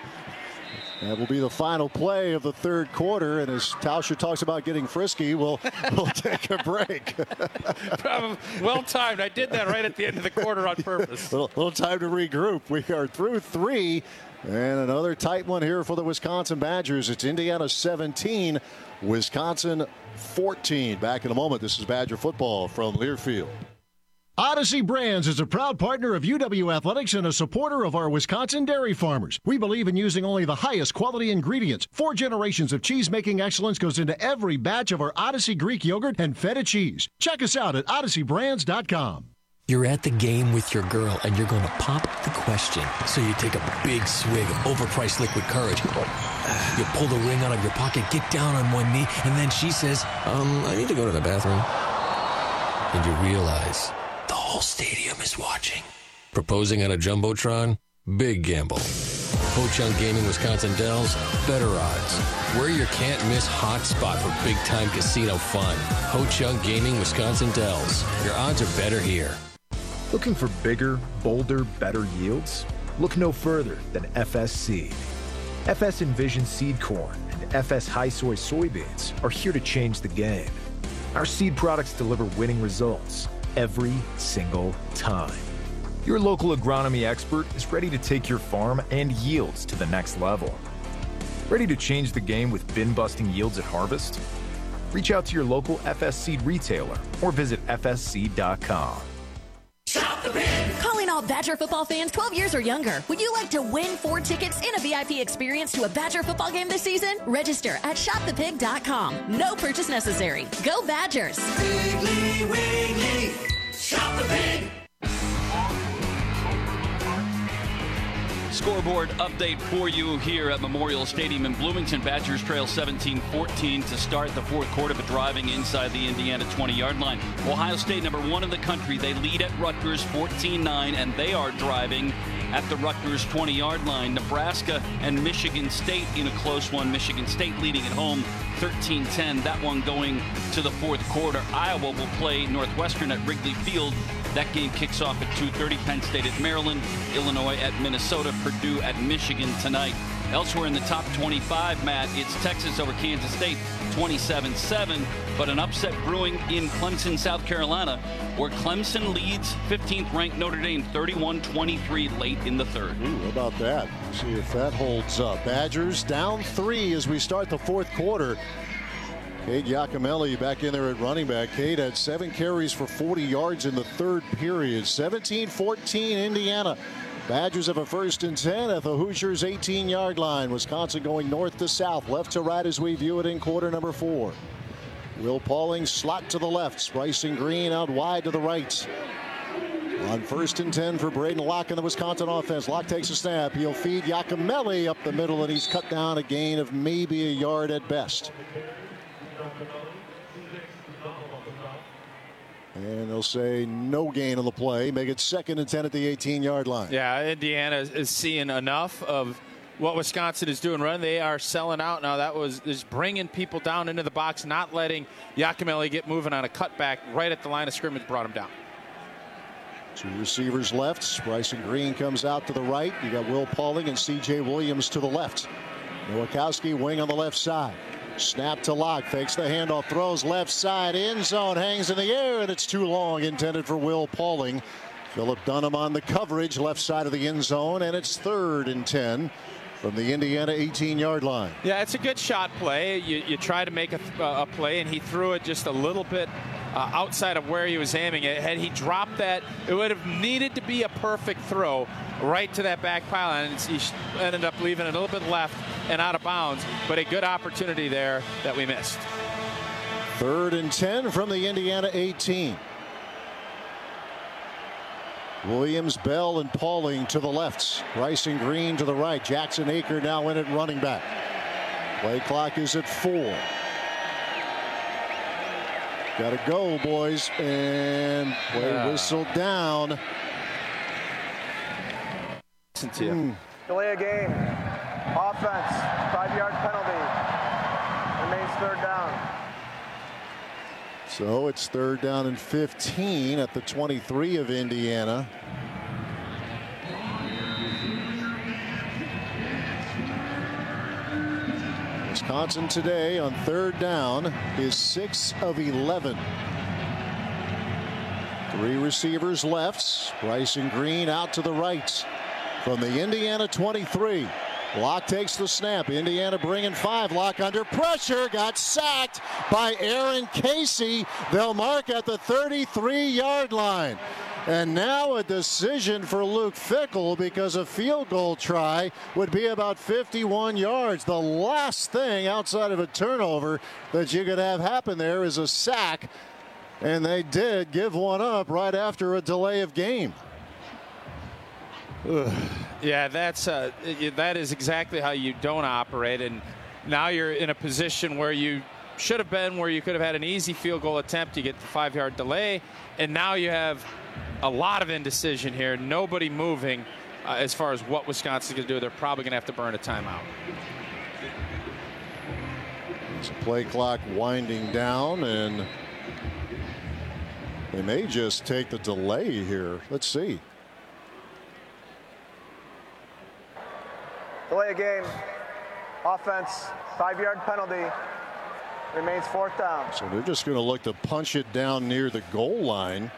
That will be the final play of the third quarter, and as Tauscher talks about getting frisky, we'll, we'll take a break. Probably well timed. I did that right at the end of the quarter on purpose. little, little time to regroup. We are through three, and another tight one here for the Wisconsin Badgers. It's Indiana seventeen, Wisconsin fourteen. Back in a moment. This is Badger football from Learfield. Odyssey Brands is a proud partner of U W Athletics and a supporter of our Wisconsin dairy farmers. We believe in using only the highest quality ingredients. Four generations of cheese-making excellence goes into every batch of our Odyssey Greek yogurt and feta cheese. Check us out at odyssey brands dot com. You're at the game with your girl, and you're going to pop the question. So you take a big swig of overpriced liquid courage. You pull the ring out of your pocket, get down on one knee, and then she says, um, I need to go to the bathroom. And you realize the whole stadium is watching. Proposing on a Jumbotron? Big gamble. Ho-Chunk Gaming Wisconsin Dells? Better odds. We're your can't-miss hotspot for big-time casino fun. Ho-Chunk Gaming Wisconsin Dells. Your odds are better here. Looking for bigger, bolder, better yields? Look no further than F S Seed. F S Envision Seed Corn and F S High Soy Soybeans are here to change the game. Our seed products deliver winning results every single time. Your local agronomy expert is ready to take your farm and yields to the next level. Ready to change the game with bin-busting yields at harvest? Reach out to your local F S Seed retailer or visit f s seed dot com. Shop the Pig! Calling all Badger football fans twelve years or younger. Would you like to win four tickets and a V I P experience to a Badger football game this season? Register at shop the pig dot com. No purchase necessary. Go Badgers! Wiggly, wiggly, shop the pig! Scoreboard update for you here at Memorial Stadium in Bloomington. Badgers trail seventeen fourteen to start the fourth quarter, but driving inside the Indiana twenty-yard line. Ohio State, number one in the country. They lead at Rutgers fourteen nine, and they are driving at the Rutgers twenty-yard line. Nebraska and Michigan State in a close one. Michigan State leading at home thirteen ten. That one going to the fourth quarter. Iowa will play Northwestern at Wrigley Field. That game kicks off at two thirty. Penn State at Maryland, Illinois at Minnesota, Purdue at Michigan tonight. Elsewhere in the top twenty-five, Matt, it's Texas over Kansas State, twenty-seven seven. But an upset brewing in Clemson, South Carolina, where Clemson leads fifteenth-ranked Notre Dame thirty-one twenty-three late in the third. Ooh, how about that? Let's see if that holds up. Badgers down three as we start the fourth quarter. Cade Giacomelli back in there at running back. Cade had seven carries for forty yards in the third period. seventeen fourteen Indiana. Badgers have a first and ten at the Hoosiers eighteen-yard line. Wisconsin going north to south, left to right as we view it in quarter number four. Will Pauling slot to the left. Bryson Green out wide to the right. On first and ten for Braden Locke in the Wisconsin offense. Locke takes a snap. He'll feed Giacomelli up the middle, and he's cut down a gain of maybe a yard at best. And they'll say no gain on the play. Make it second and ten at the eighteen-yard line. Yeah, Indiana is seeing enough of what Wisconsin is doing running. They are selling out now. That was just bringing people down into the box, not letting Giacomelli get moving on a cutback right at the line of scrimmage, brought him down. Two receivers left. Bryson Green comes out to the right. You got Will Pauling and C J Williams to the left. Nowakowski wing on the left side. Snap to Locke, fakes the handoff, throws left side, end zone, hangs in the air, and it's too long, intended for Will Pauling. Philip Dunham on the coverage, left side of the end zone, and it's third and ten from the Indiana eighteen-yard line. Yeah, it's a good shot play. You, you try to make a, a play, and he threw it just a little bit uh, outside of where he was aiming it. Had he dropped that, it would have needed to be a perfect throw right to that back pylon, and he ended up leaving it a little bit left and out of bounds, but a good opportunity there that we missed. Third and ten from the Indiana eighteen. Williams, Bell, and Pauling to the left. Bryson Green to the right. Jackson Aker now in at running back. Play clock is at four. Got to go, boys, and play yeah. whistle down. Mm. Delay a game. Offense. Five-yard penalty. Remains third down. So it's third down and fifteen at the twenty-three of Indiana. Wisconsin today on third down is six of eleven. Three receivers left. Bryson Green out to the right from the Indiana twenty-three. Locke takes the snap. Indiana bringing five. Locke under pressure. Got sacked by Aaron Casey. They'll mark at the thirty-three-yard line. And now a decision for Luke Fickell, because a field goal try would be about fifty-one yards. The last thing outside of a turnover that you could have happen there is a sack. And they did give one up right after a delay of game. Ugh. Yeah, that's uh, that is exactly how you don't operate, and now you're in a position where you should have been, where you could have had an easy field goal attempt. You get the five-yard delay, and now you have a lot of indecision here. Nobody moving uh, as far as what Wisconsin's going to do. They're probably going to have to burn a timeout. It's a play clock winding down, and they may just take the delay here. Let's see. Delay a game. Offense. Five-yard penalty. Remains fourth down. So they're just going to look to punch it down near the goal line.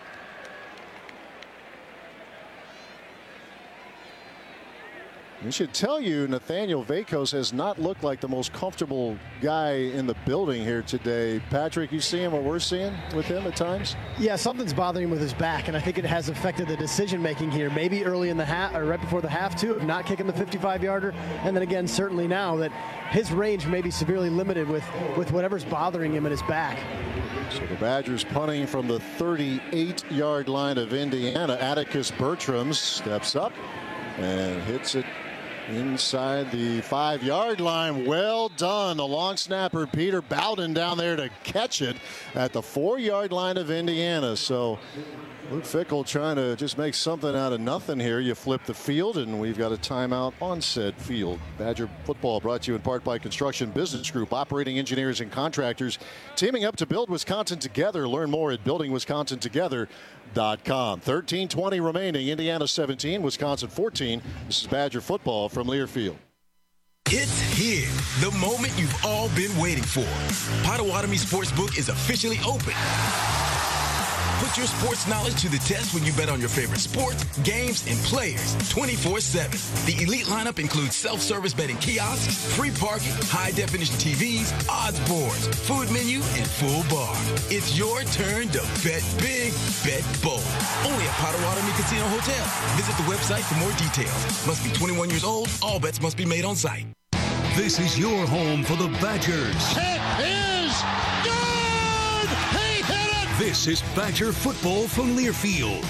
We should tell you, Nathaniel Vakos has not looked like the most comfortable guy in the building here today. Patrick, you seeing what we're seeing with him at times? Yeah, something's bothering him with his back, and I think it has affected the decision-making here. Maybe early in the half, or right before the half, too, of not kicking the fifty-five-yarder. And then again, certainly now that his range may be severely limited with, with whatever's bothering him in his back. So the Badgers punting from the thirty-eight-yard line of Indiana. Atticus Bertram steps up and hits it inside the five-yard line. Well done. The long snapper Peter Bowden down there to catch it at the four-yard line of Indiana. So Luke Fickell trying to just make something out of nothing here. You flip the field, and we've got a timeout on said field. Badger football brought to you in part by Construction Business Group, operating engineers and contractors, teaming up to build Wisconsin together. Learn more at building wisconsin together dot com. thirteen twenty remaining. Indiana seventeen, Wisconsin fourteen. This is Badger football from Learfield. It's here, the moment you've all been waiting for. Potawatomi Sportsbook is officially open. Put your sports knowledge to the test when you bet on your favorite sports, games, and players twenty-four seven. The elite lineup includes self-service betting kiosks, free parking, high-definition T Vs, odds boards, food menu, and full bar. It's your turn to bet big, bet bold. Only at Potawatomi Casino Hotel. Visit the website for more details. Must be twenty-one years old. All bets must be made on site. This is your home for the Badgers. It is good! He hit it! This is Badger football from Learfield.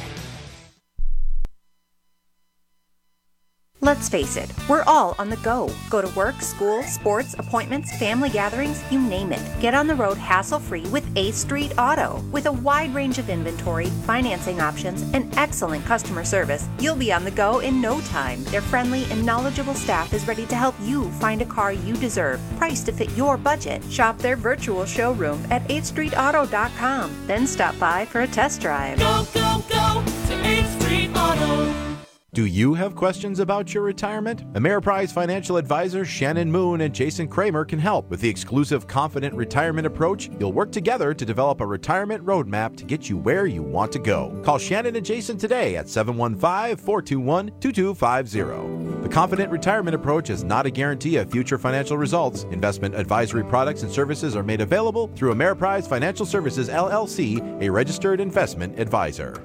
Let's face it, we're all on the go. Go to work, school, sports, appointments, family gatherings, you name it. Get on the road hassle-free with eighth Street Auto. With a wide range of inventory, financing options, and excellent customer service, you'll be on the go in no time. Their friendly and knowledgeable staff is ready to help you find a car you deserve, priced to fit your budget. Shop their virtual showroom at eighth street auto dot com. Then stop by for a test drive. Go, go, go to eighth Street Auto. Do you have questions about your retirement? Ameriprise financial advisors Shannon Moon and Jason Kramer can help. With the exclusive Confident Retirement approach, you'll work together to develop a retirement roadmap to get you where you want to go. Call Shannon and Jason today at seven one five, four two one, two two five zero. The Confident Retirement approach is not a guarantee of future financial results. Investment advisory products and services are made available through Ameriprise Financial Services, L L C, a registered investment advisor.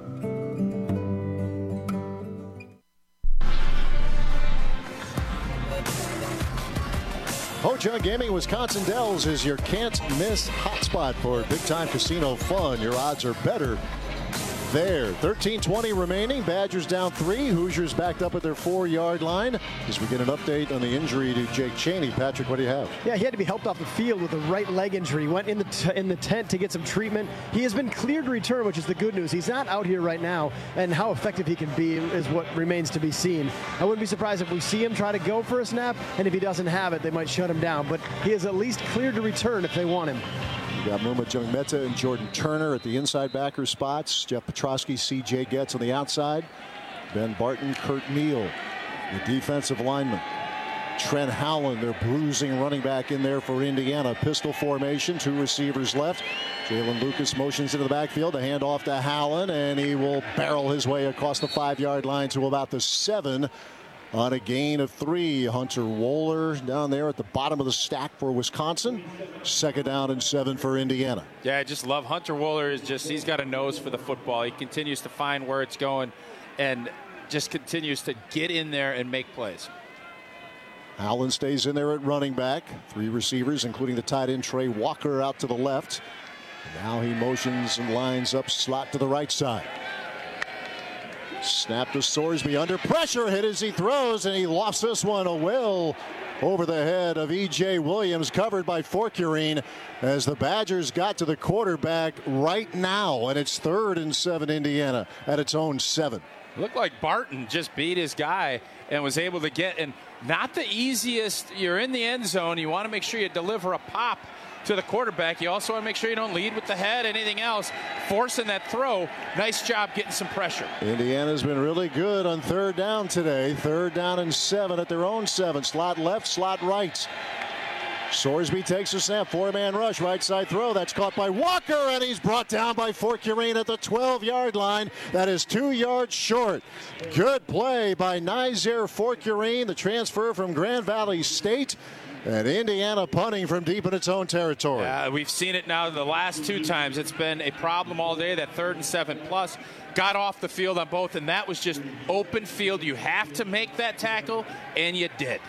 Ho-Chunk Gaming Wisconsin Dells is your can't-miss hotspot for big-time casino fun. Your odds are better there. thirteen twenty remaining. Badgers down three. Hoosiers backed up at their four-yard line. As we get an update on the injury to Jake Chaney. Patrick, what do you have? Yeah, he had to be helped off the field with a right leg injury. He went in the t- in the tent to get some treatment. He has been cleared to return, which is the good news. He's not out here right now, and how effective he can be is what remains to be seen. I wouldn't be surprised if we see him try to go for a snap, and if he doesn't have it, they might shut him down. But he is at least cleared to return if they want him. You got Muma Jungmeta and Jordan Turner at the inside backer spots. Jeff Petrosky, C J Getz on the outside. Ben Barton, Kurt Neal, the defensive lineman. Trent Howland, their bruising running back in there for Indiana. Pistol formation, two receivers left. Jalen Lucas motions into the backfield. A handoff to Howland, and he will barrel his way across the five-yard line to about the seven. On a gain of three. Hunter Wohler down there at the bottom of the stack for Wisconsin. Second down and seven for Indiana. Yeah, I just love Hunter Wohler. Is just he's got a nose for the football. He continues to find where it's going and just continues to get in there and make plays. Howland stays in there at running back. Three receivers, including the tight end Trey Walker out to the left. Now he motions and lines up slot to the right side. Snap to Sorsby under pressure, hit as he throws, and he lost this one a will over the head of E J Williams, covered by Forkurine, as the Badgers got to the quarterback right now, and it's third and seven Indiana at its own seven. Looked like Barton just beat his guy and was able to get, and not the easiest. You're in the end zone. You want to make sure you deliver a pop to the quarterback. You also want to make sure you don't lead with the head, anything else. Forcing that throw. Nice job getting some pressure. Indiana's been really good on third down today. Third down and seven at their own seven. Slot left, slot right. Sorsby takes a snap. Four-man rush. Right side throw. That's caught by Walker, and he's brought down by Forkurine at the twelve-yard line. That is two yards short. Good play by Nizer Forkurine, the transfer from Grand Valley State. And Indiana punting from deep in its own territory. Uh, we've seen it now the last two times. It's been a problem all day, that third and seven plus. Got off the field on both, and that was just open field. You have to make that tackle, and you did.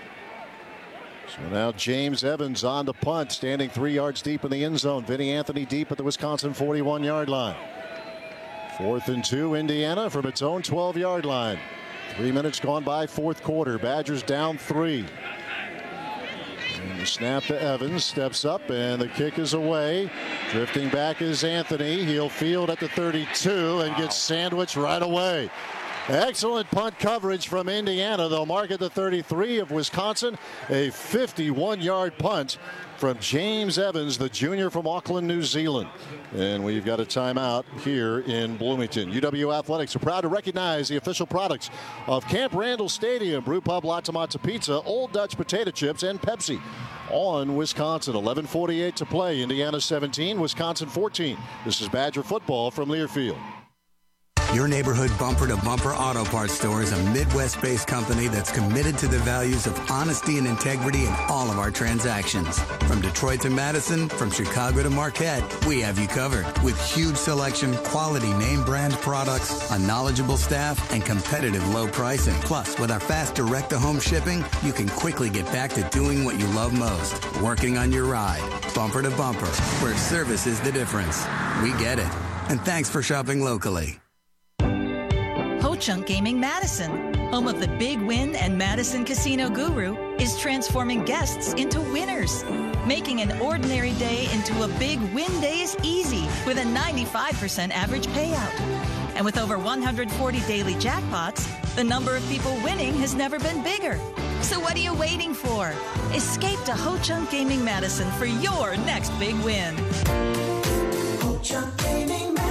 So now James Evans on the punt, standing three yards deep in the end zone. Vinny Anthony deep at the Wisconsin forty-one-yard line. Fourth and two, Indiana from its own twelve-yard line. Three minutes gone by, fourth quarter. Badgers down three. And The snap to Evans, steps up, and the kick is away. Drifting back is Anthony. He'll field at the thirty-two and gets sandwiched right away. Excellent punt coverage from Indiana. They'll mark at the thirty-three of Wisconsin. A fifty-one-yard punt from James Evans, the junior from Auckland, New Zealand. And we've got a timeout here in Bloomington. U W Athletics are proud to recognize the official products of Camp Randall Stadium, Brew Pub, Lots of Matzo Pizza, Old Dutch Potato Chips, and Pepsi on Wisconsin. eleven forty-eight to play. Indiana seventeen, Wisconsin fourteen. This is Badger football from Learfield. Your neighborhood bumper-to-bumper auto parts store is a Midwest-based company that's committed to the values of honesty and integrity in all of our transactions. From Detroit to Madison, from Chicago to Marquette, we have you covered. With huge selection, quality name-brand products, a knowledgeable staff, and competitive low pricing. Plus, with our fast direct-to-home shipping, you can quickly get back to doing what you love most, working on your ride. Bumper to bumper, where service is the difference. We get it. And thanks for shopping locally. Ho-Chunk Gaming Madison, home of the Big Win and Madison Casino Guru, is transforming guests into winners. Making an ordinary day into a big win day is easy with a ninety-five percent average payout. And with over one hundred forty daily jackpots, the number of people winning has never been bigger. So what are you waiting for? Escape to Ho-Chunk Gaming Madison for your next big win. Ho-Chunk Gaming Madison.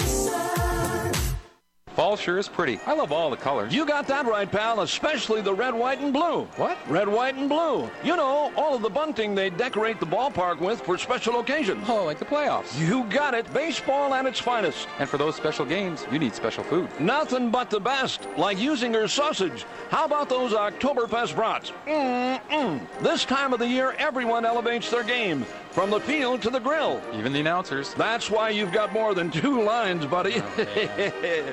Fall sure is pretty. I love all the colors. You got that right, pal, especially the red, white, and blue. What? Red, white, and blue. You know, all of the bunting they decorate the ballpark with for special occasions. Oh, like the playoffs. You got it. Baseball at its finest. And for those special games, you need special food. Nothing but the best, like Usinger's sausage. How about those Oktoberfest brats? Mm-mm. This time of the year, everyone elevates their game. From the field to the grill. Even the announcers. That's why you've got more than two lines, buddy. Okay.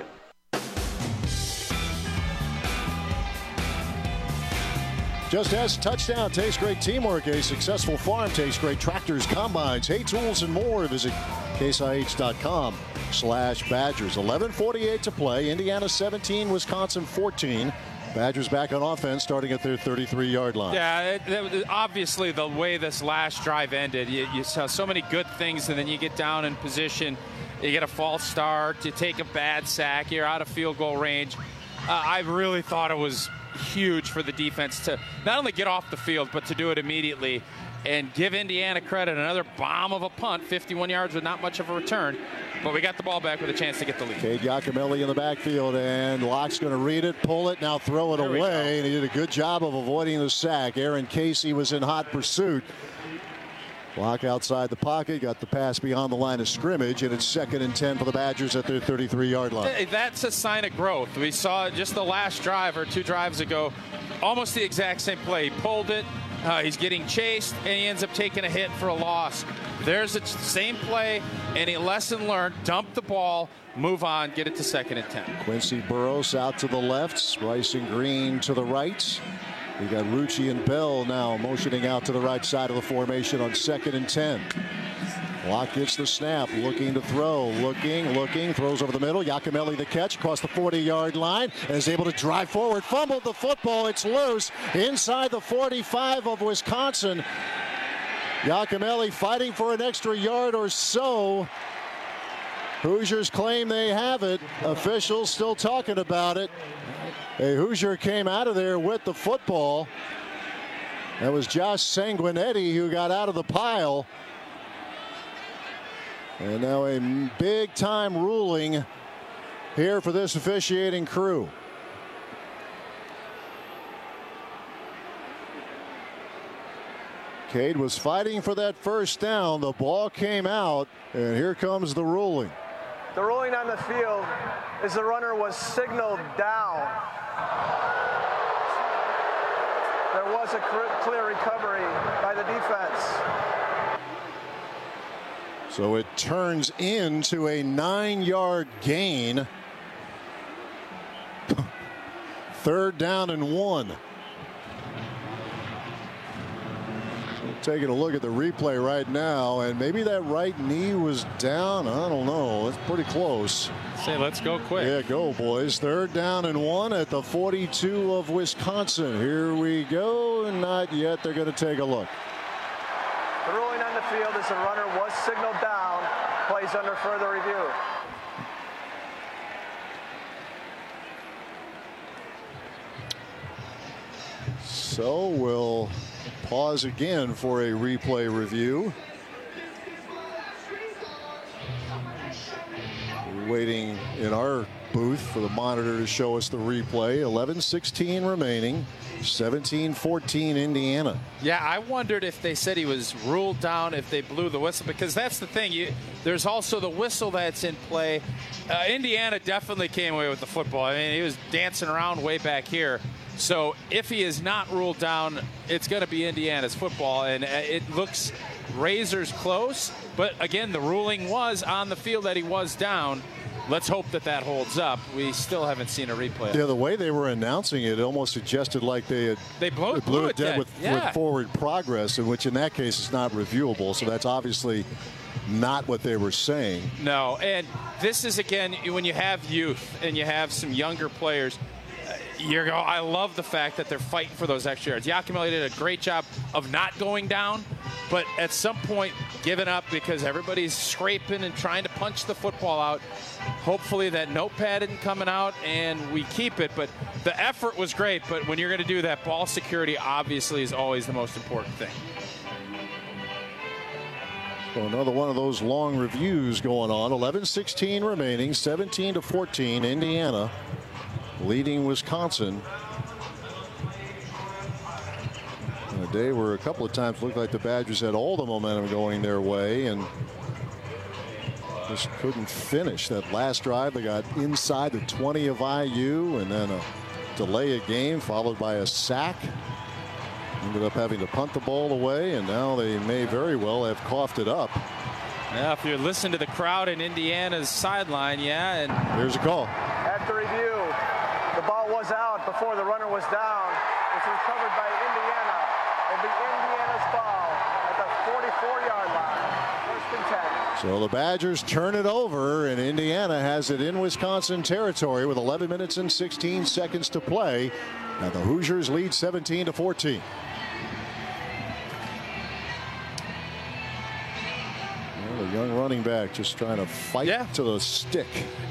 Just as touchdown tastes great teamwork, a successful farm tastes great tractors, combines, hay tools, and more. Visit case I H dot com slash Badgers. eleven forty-eight to play. Indiana seventeen, Wisconsin fourteen. Badgers back on offense, starting at their thirty-three-yard line. Yeah, it, it, obviously the way this last drive ended, you, you saw so many good things, and then you get down in position, you get a false start, you take a bad sack, you're out of field goal range. Uh, I really thought it was huge for the defense to not only get off the field, but to do it immediately and give Indiana credit. Another bomb of a punt, fifty-one yards with not much of a return, but we got the ball back with a chance to get the lead. Cade Giacomelli in the backfield, and Locke's going to read it, pull it, now throw it there away, and he did a good job of avoiding the sack. Aaron Casey was in hot pursuit. Locke outside the pocket, got the pass beyond the line of scrimmage, and it's second and ten for the Badgers at their thirty-three-yard line. That's a sign of growth. We saw just the last drive or two drives ago, almost the exact same play. He pulled it, uh, he's getting chased, and he ends up taking a hit for a loss. There's the same play, and a lesson learned. Dump the ball, move on, get it to second and ten. Quincy Burrows out to the left, Rice and Green to the right. We got Rucci and Bell now motioning out to the right side of the formation on second and ten. Locke gets the snap, looking to throw, looking, looking, throws over the middle. Giacomelli the catch across the forty-yard line and is able to drive forward. Fumbled the football. It's loose inside the forty-five of Wisconsin. Giacomelli fighting for an extra yard or so. Hoosiers claim they have it. Officials still talking about it. A Hoosier came out of there with the football. That was Josh Sanguinetti who got out of the pile. And now a big-time ruling here for this officiating crew. Cade was fighting for that first down. The ball came out, and here comes the ruling. The ruling on the field is the runner was signaled down. There was a clear recovery by the defense. So it turns into a nine-yard gain. Third down and one. Taking a look at the replay right now, and maybe that right knee was down. I don't know. It's pretty close. Say, let's go quick. Yeah, go, boys. Third down and one at the forty-two of Wisconsin. Here we go. Not yet. They're going to take a look. The ruling on the field is the runner was signaled down. Plays under further review. So we'll pause again for a replay review. We're waiting in our booth for the monitor to show us the replay. eleven sixteen remaining. seventeen fourteen Indiana. Yeah, I wondered if they said he was ruled down, if they blew the whistle, because that's the thing. You, there's also the whistle that's in play. Uh, Indiana definitely came away with the football. I mean, he was dancing around way back here. So if he is not ruled down, it's going to be Indiana's football, and it looks razors close. But again, the ruling was on the field that he was down. Let's hope that that holds up. We still haven't seen a replay. Yeah, the way they were announcing it, it almost suggested like they had they blew, blew, blew it it dead, dead. With, Yeah. with forward progress, in which in that case it's not reviewable. So that's obviously not what they were saying. No, and this is, again, when you have youth and you have some younger players, you're go. I love the fact that they're fighting for those extra yards. Yakimelli did a great job of not going down, but at some point giving up because everybody's scraping and trying to punch the football out. Hopefully that notepad isn't coming out and we keep it, but the effort was great. But when you're going to do that, ball security obviously is always the most important thing. So another one of those long reviews going on. eleven sixteen remaining, seventeen to fourteen Indiana leading Wisconsin. On a day where a couple of times looked like the Badgers had all the momentum going their way and just couldn't finish that last drive. They got inside the twenty of I U and then a delay of game followed by a sack. Ended up having to punt the ball away, and now they may very well have coughed it up. Now, if you're listening to the crowd in Indiana's sideline, yeah. And here's a call. At the review, the ball was out before the runner was down. It's recovered by Indiana. It'll be Indiana's ball at the forty-four yard line. First and ten. So the Badgers turn it over, and Indiana has it in Wisconsin territory with eleven minutes and sixteen seconds to play. Now the Hoosiers lead seventeen to fourteen. Well, the young running back just trying to fight yeah. to the stick.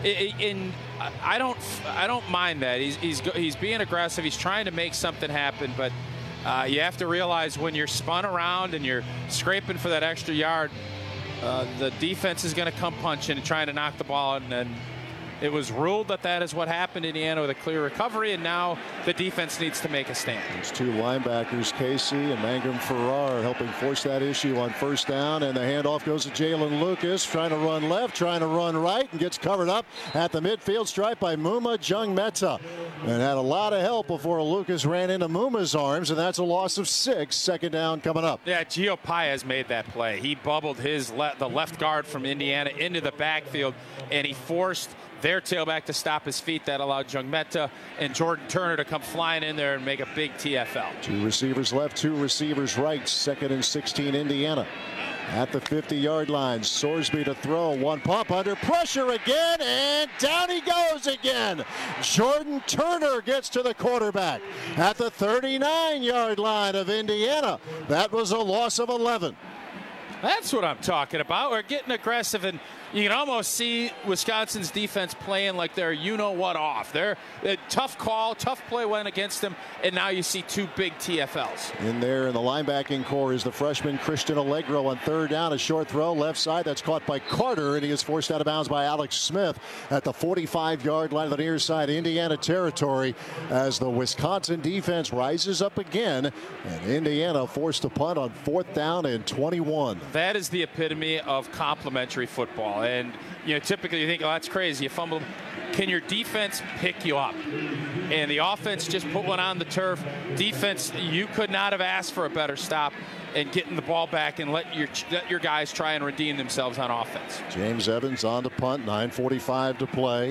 In, I don't, I don't mind that. He's he's he's being aggressive. He's trying to make something happen, but uh, you have to realize when you're spun around and you're scraping for that extra yard, uh, the defense is going to come punching and trying to knock the ball out, and then it was ruled that that is what happened in Indiana with a clear recovery, and now the defense needs to make a stand. There's two linebackers, Casey and Mangum Farrar, helping force that issue on first down, and the handoff goes to Jalen Lucas, trying to run left, trying to run right, and gets covered up at the midfield stripe by Muma Jungmeta, and had a lot of help before Lucas ran into Muma's arms, and that's a loss of six. Second down coming up. Yeah, Gio Paez made that play. He bubbled his le the left guard from Indiana into the backfield, and he forced their tailback to stop his feet. That allowed Jungmeta and Jordan Turner to come flying in there and make a big T F L. Two receivers left, two receivers right. Second and sixteen Indiana. At the fifty yard line, Sorsby to throw. One pump under pressure again, and down he goes again. Jordan Turner gets to the quarterback at the thirty-nine yard line of Indiana. That was a loss of eleven. That's what I'm talking about. We're getting aggressive, and you can almost see Wisconsin's defense playing like they're you-know-what off. They're a tough call, tough play went against them, and now you see two big T F Ls. In there in the linebacking core is the freshman Christian Allegro on third down. A short throw left side that's caught by Carter, and he is forced out of bounds by Alex Smith at the forty-five yard line of the near side Indiana territory as the Wisconsin defense rises up again, and Indiana forced to punt on fourth down and twenty-one. That is the epitome of complementary football. And, you know, typically you think, oh, that's crazy. You fumble. Can your defense pick you up? And the offense just put one on the turf. Defense, you could not have asked for a better stop and getting the ball back and let your let your guys try and redeem themselves on offense. James Evans on to punt, nine forty-five to play.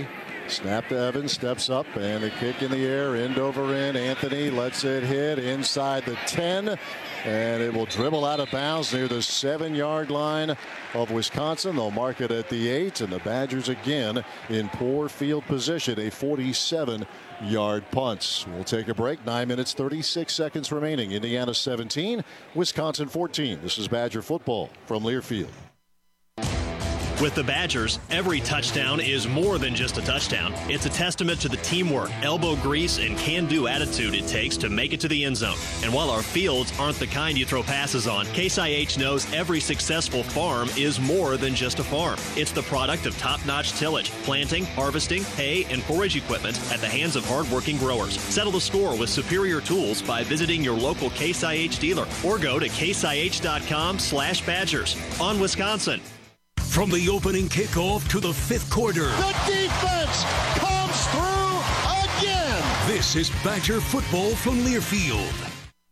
Snap to Evans, steps up, and the kick in the air, end over end. Anthony lets it hit inside the ten, and it will dribble out of bounds near the seven-yard line of Wisconsin. They'll mark it at the eight, and the Badgers again in poor field position, a forty-seven-yard punt. We'll take a break. Nine minutes, thirty-six seconds remaining. Indiana seventeen, Wisconsin fourteen. This is Badger football from Learfield. With the Badgers, every touchdown is more than just a touchdown. It's a testament to the teamwork, elbow grease, and can-do attitude it takes to make it to the end zone. And while our fields aren't the kind you throw passes on, Case I H knows every successful farm is more than just a farm. It's the product of top-notch tillage, planting, harvesting, hay, and forage equipment at the hands of hard-working growers. Settle the score with superior tools by visiting your local Case I H dealer or go to case I H dot com slash Badgers. On Wisconsin. From the opening kickoff to the fifth quarter. The defense comes through again. This is Badger football from Learfield.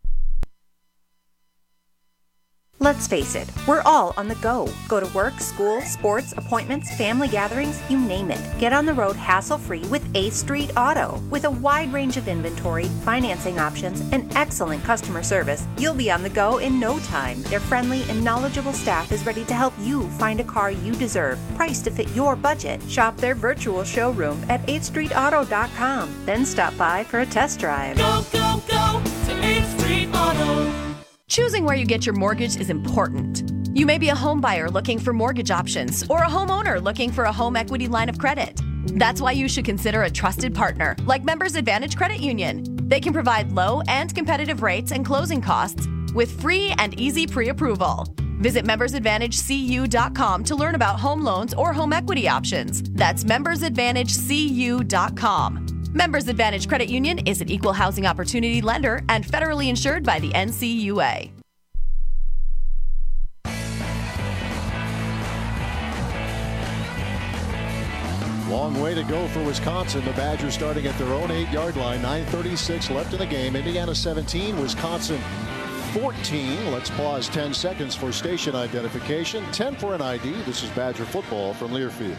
Let's face it, we're all on the go. Go to work, school, sports, appointments, family gatherings, you name it. Get on the road hassle-free with A Street Auto. With a wide range of inventory, financing options, and excellent customer service, you'll be on the go in no time. Their friendly and knowledgeable staff is ready to help you find a car you deserve, priced to fit your budget. Shop their virtual showroom at eighth street auto dot com. Then stop by for a test drive. Go, go, go to eighth Street Auto. Choosing where you get your mortgage is important. You may be a home buyer looking for mortgage options or a homeowner looking for a home equity line of credit. That's why you should consider a trusted partner like Members Advantage Credit Union. They can provide low and competitive rates and closing costs with free and easy pre-approval. Visit members advantage c u dot com to learn about home loans or home equity options. That's members advantage c u dot com. Members Advantage Credit Union is an equal housing opportunity lender and federally insured by the N C U A. Long way to go for Wisconsin. The Badgers starting at their own eight-yard line. nine thirty-six left in the game. Indiana seventeen, Wisconsin fourteen. Let's pause ten seconds for station identification. ten for an I D. This is Badger football from Learfield.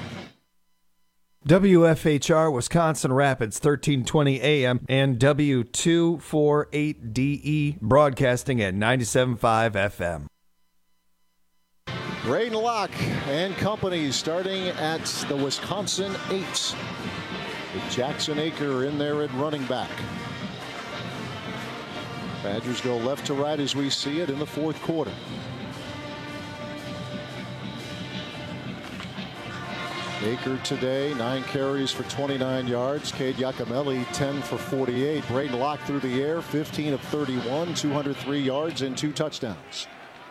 W F H R Wisconsin Rapids, thirteen twenty A M and W two forty-eight D E broadcasting at ninety-seven point five F M. Braden Locke and company starting at the Wisconsin eight. With Jackson Aker in there at running back. Badgers go left to right as we see it in the fourth quarter. Aker today, nine carries for twenty-nine yards. Cade Giacomelli, ten for forty-eight. Braden Locke through the air, fifteen of thirty-one, two hundred three yards and two touchdowns.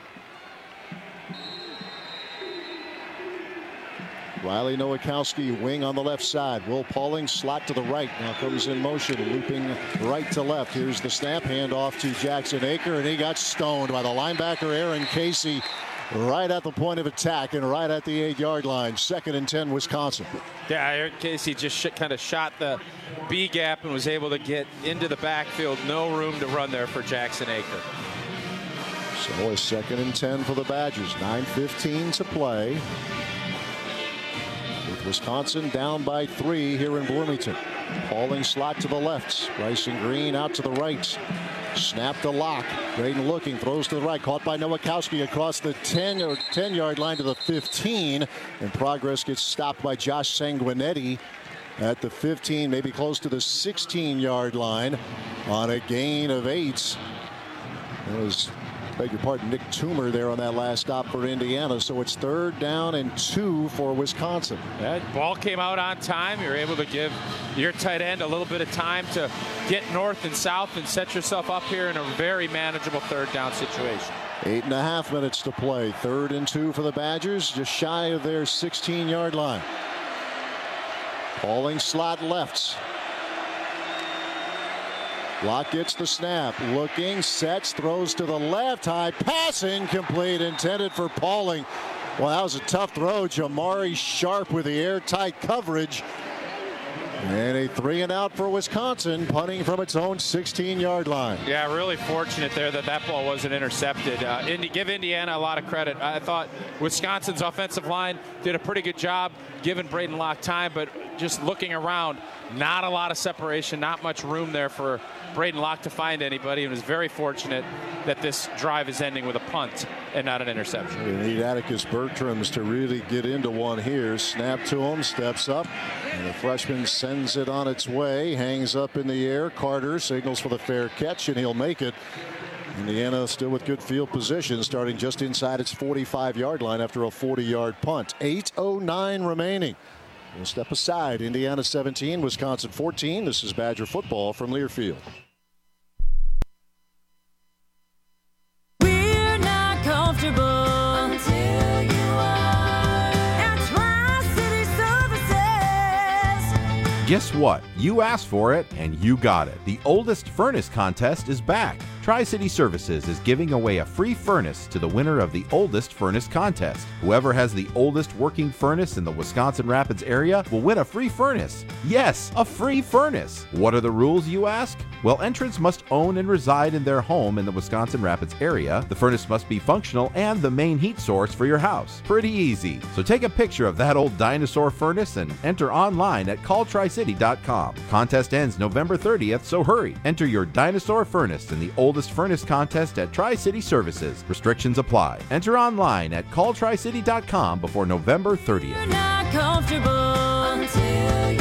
Riley Nowakowski, wing on the left side. Will Pauling, slot to the right. Now comes in motion, looping right to left. Here's the snap, handoff to Jackson Aker, and he got stoned by the linebacker Aaron Casey. Right at the point of attack and right at the eight-yard line. Second and ten, Wisconsin. Yeah, Aaron Casey just sh- kind of shot the B gap and was able to get into the backfield. No room to run there for Jackson Aker. So a second and ten for the Badgers. nine fifteen to play. With Wisconsin down by three here in Bloomington. Pauling slot to the left. Bryson Green out to the right. Snap to Locke. Braden looking, throws to the right. Caught by Nowakowski across the ten or ten-yard line to the fifteen. And progress gets stopped by Josh Sanguinetti at the fifteen, maybe close to the sixteen-yard line on a gain of eight. It was, beg your pardon, Nick Toomer there on that last stop for Indiana. So it's third down and two for Wisconsin. That ball came out on time. You're able to give your tight end a little bit of time to get north and south and set yourself up here in a very manageable third down situation. Eight and a half minutes to play. Third and two for the Badgers, just shy of their sixteen-yard line. Pauling slot left. Locke gets the snap, looking, sets, throws to the left, high pass incomplete, intended for Pauling. Well, that was a tough throw. Jamari Sharp with the airtight coverage. And a three and out for Wisconsin, punting from its own sixteen-yard line. Yeah, really fortunate there that that ball wasn't intercepted. Uh, Indi- give Indiana a lot of credit. I thought Wisconsin's offensive line did a pretty good job given Braden Locke time, but just looking around, not a lot of separation, not much room there for Braden Locke to find anybody, and was very fortunate that this drive is ending with a punt and not an interception. We need Atticus Bertrams to really get into one here. Snap to him, steps up, and the freshman sends it on its way, hangs up in the air. Carter signals for the fair catch, and he'll make it. Indiana still with good field position, starting just inside its forty-five yard line after a forty yard punt. eight oh nine remaining. We'll step aside. Indiana seventeen, Wisconsin fourteen. This is Badger football from Learfield. We're not comfortable until you are at Tri-City Services. Guess what? You asked for it and you got it. The oldest furnace contest is back. Tri-City Services is giving away a free furnace to the winner of the oldest furnace contest. Whoever has the oldest working furnace in the Wisconsin Rapids area will win a free furnace. Yes, a free furnace. What are the rules, you ask? Well, entrants must own and reside in their home in the Wisconsin Rapids area. The furnace must be functional and the main heat source for your house. Pretty easy. So take a picture of that old dinosaur furnace and enter online at call tri city dot com. Contest ends November thirtieth, so hurry. Enter your dinosaur furnace in the oldest furnace contest at Tri-City Services. Restrictions apply. Enter online at call tri city dot com before November thirtieth. We're not comfortable until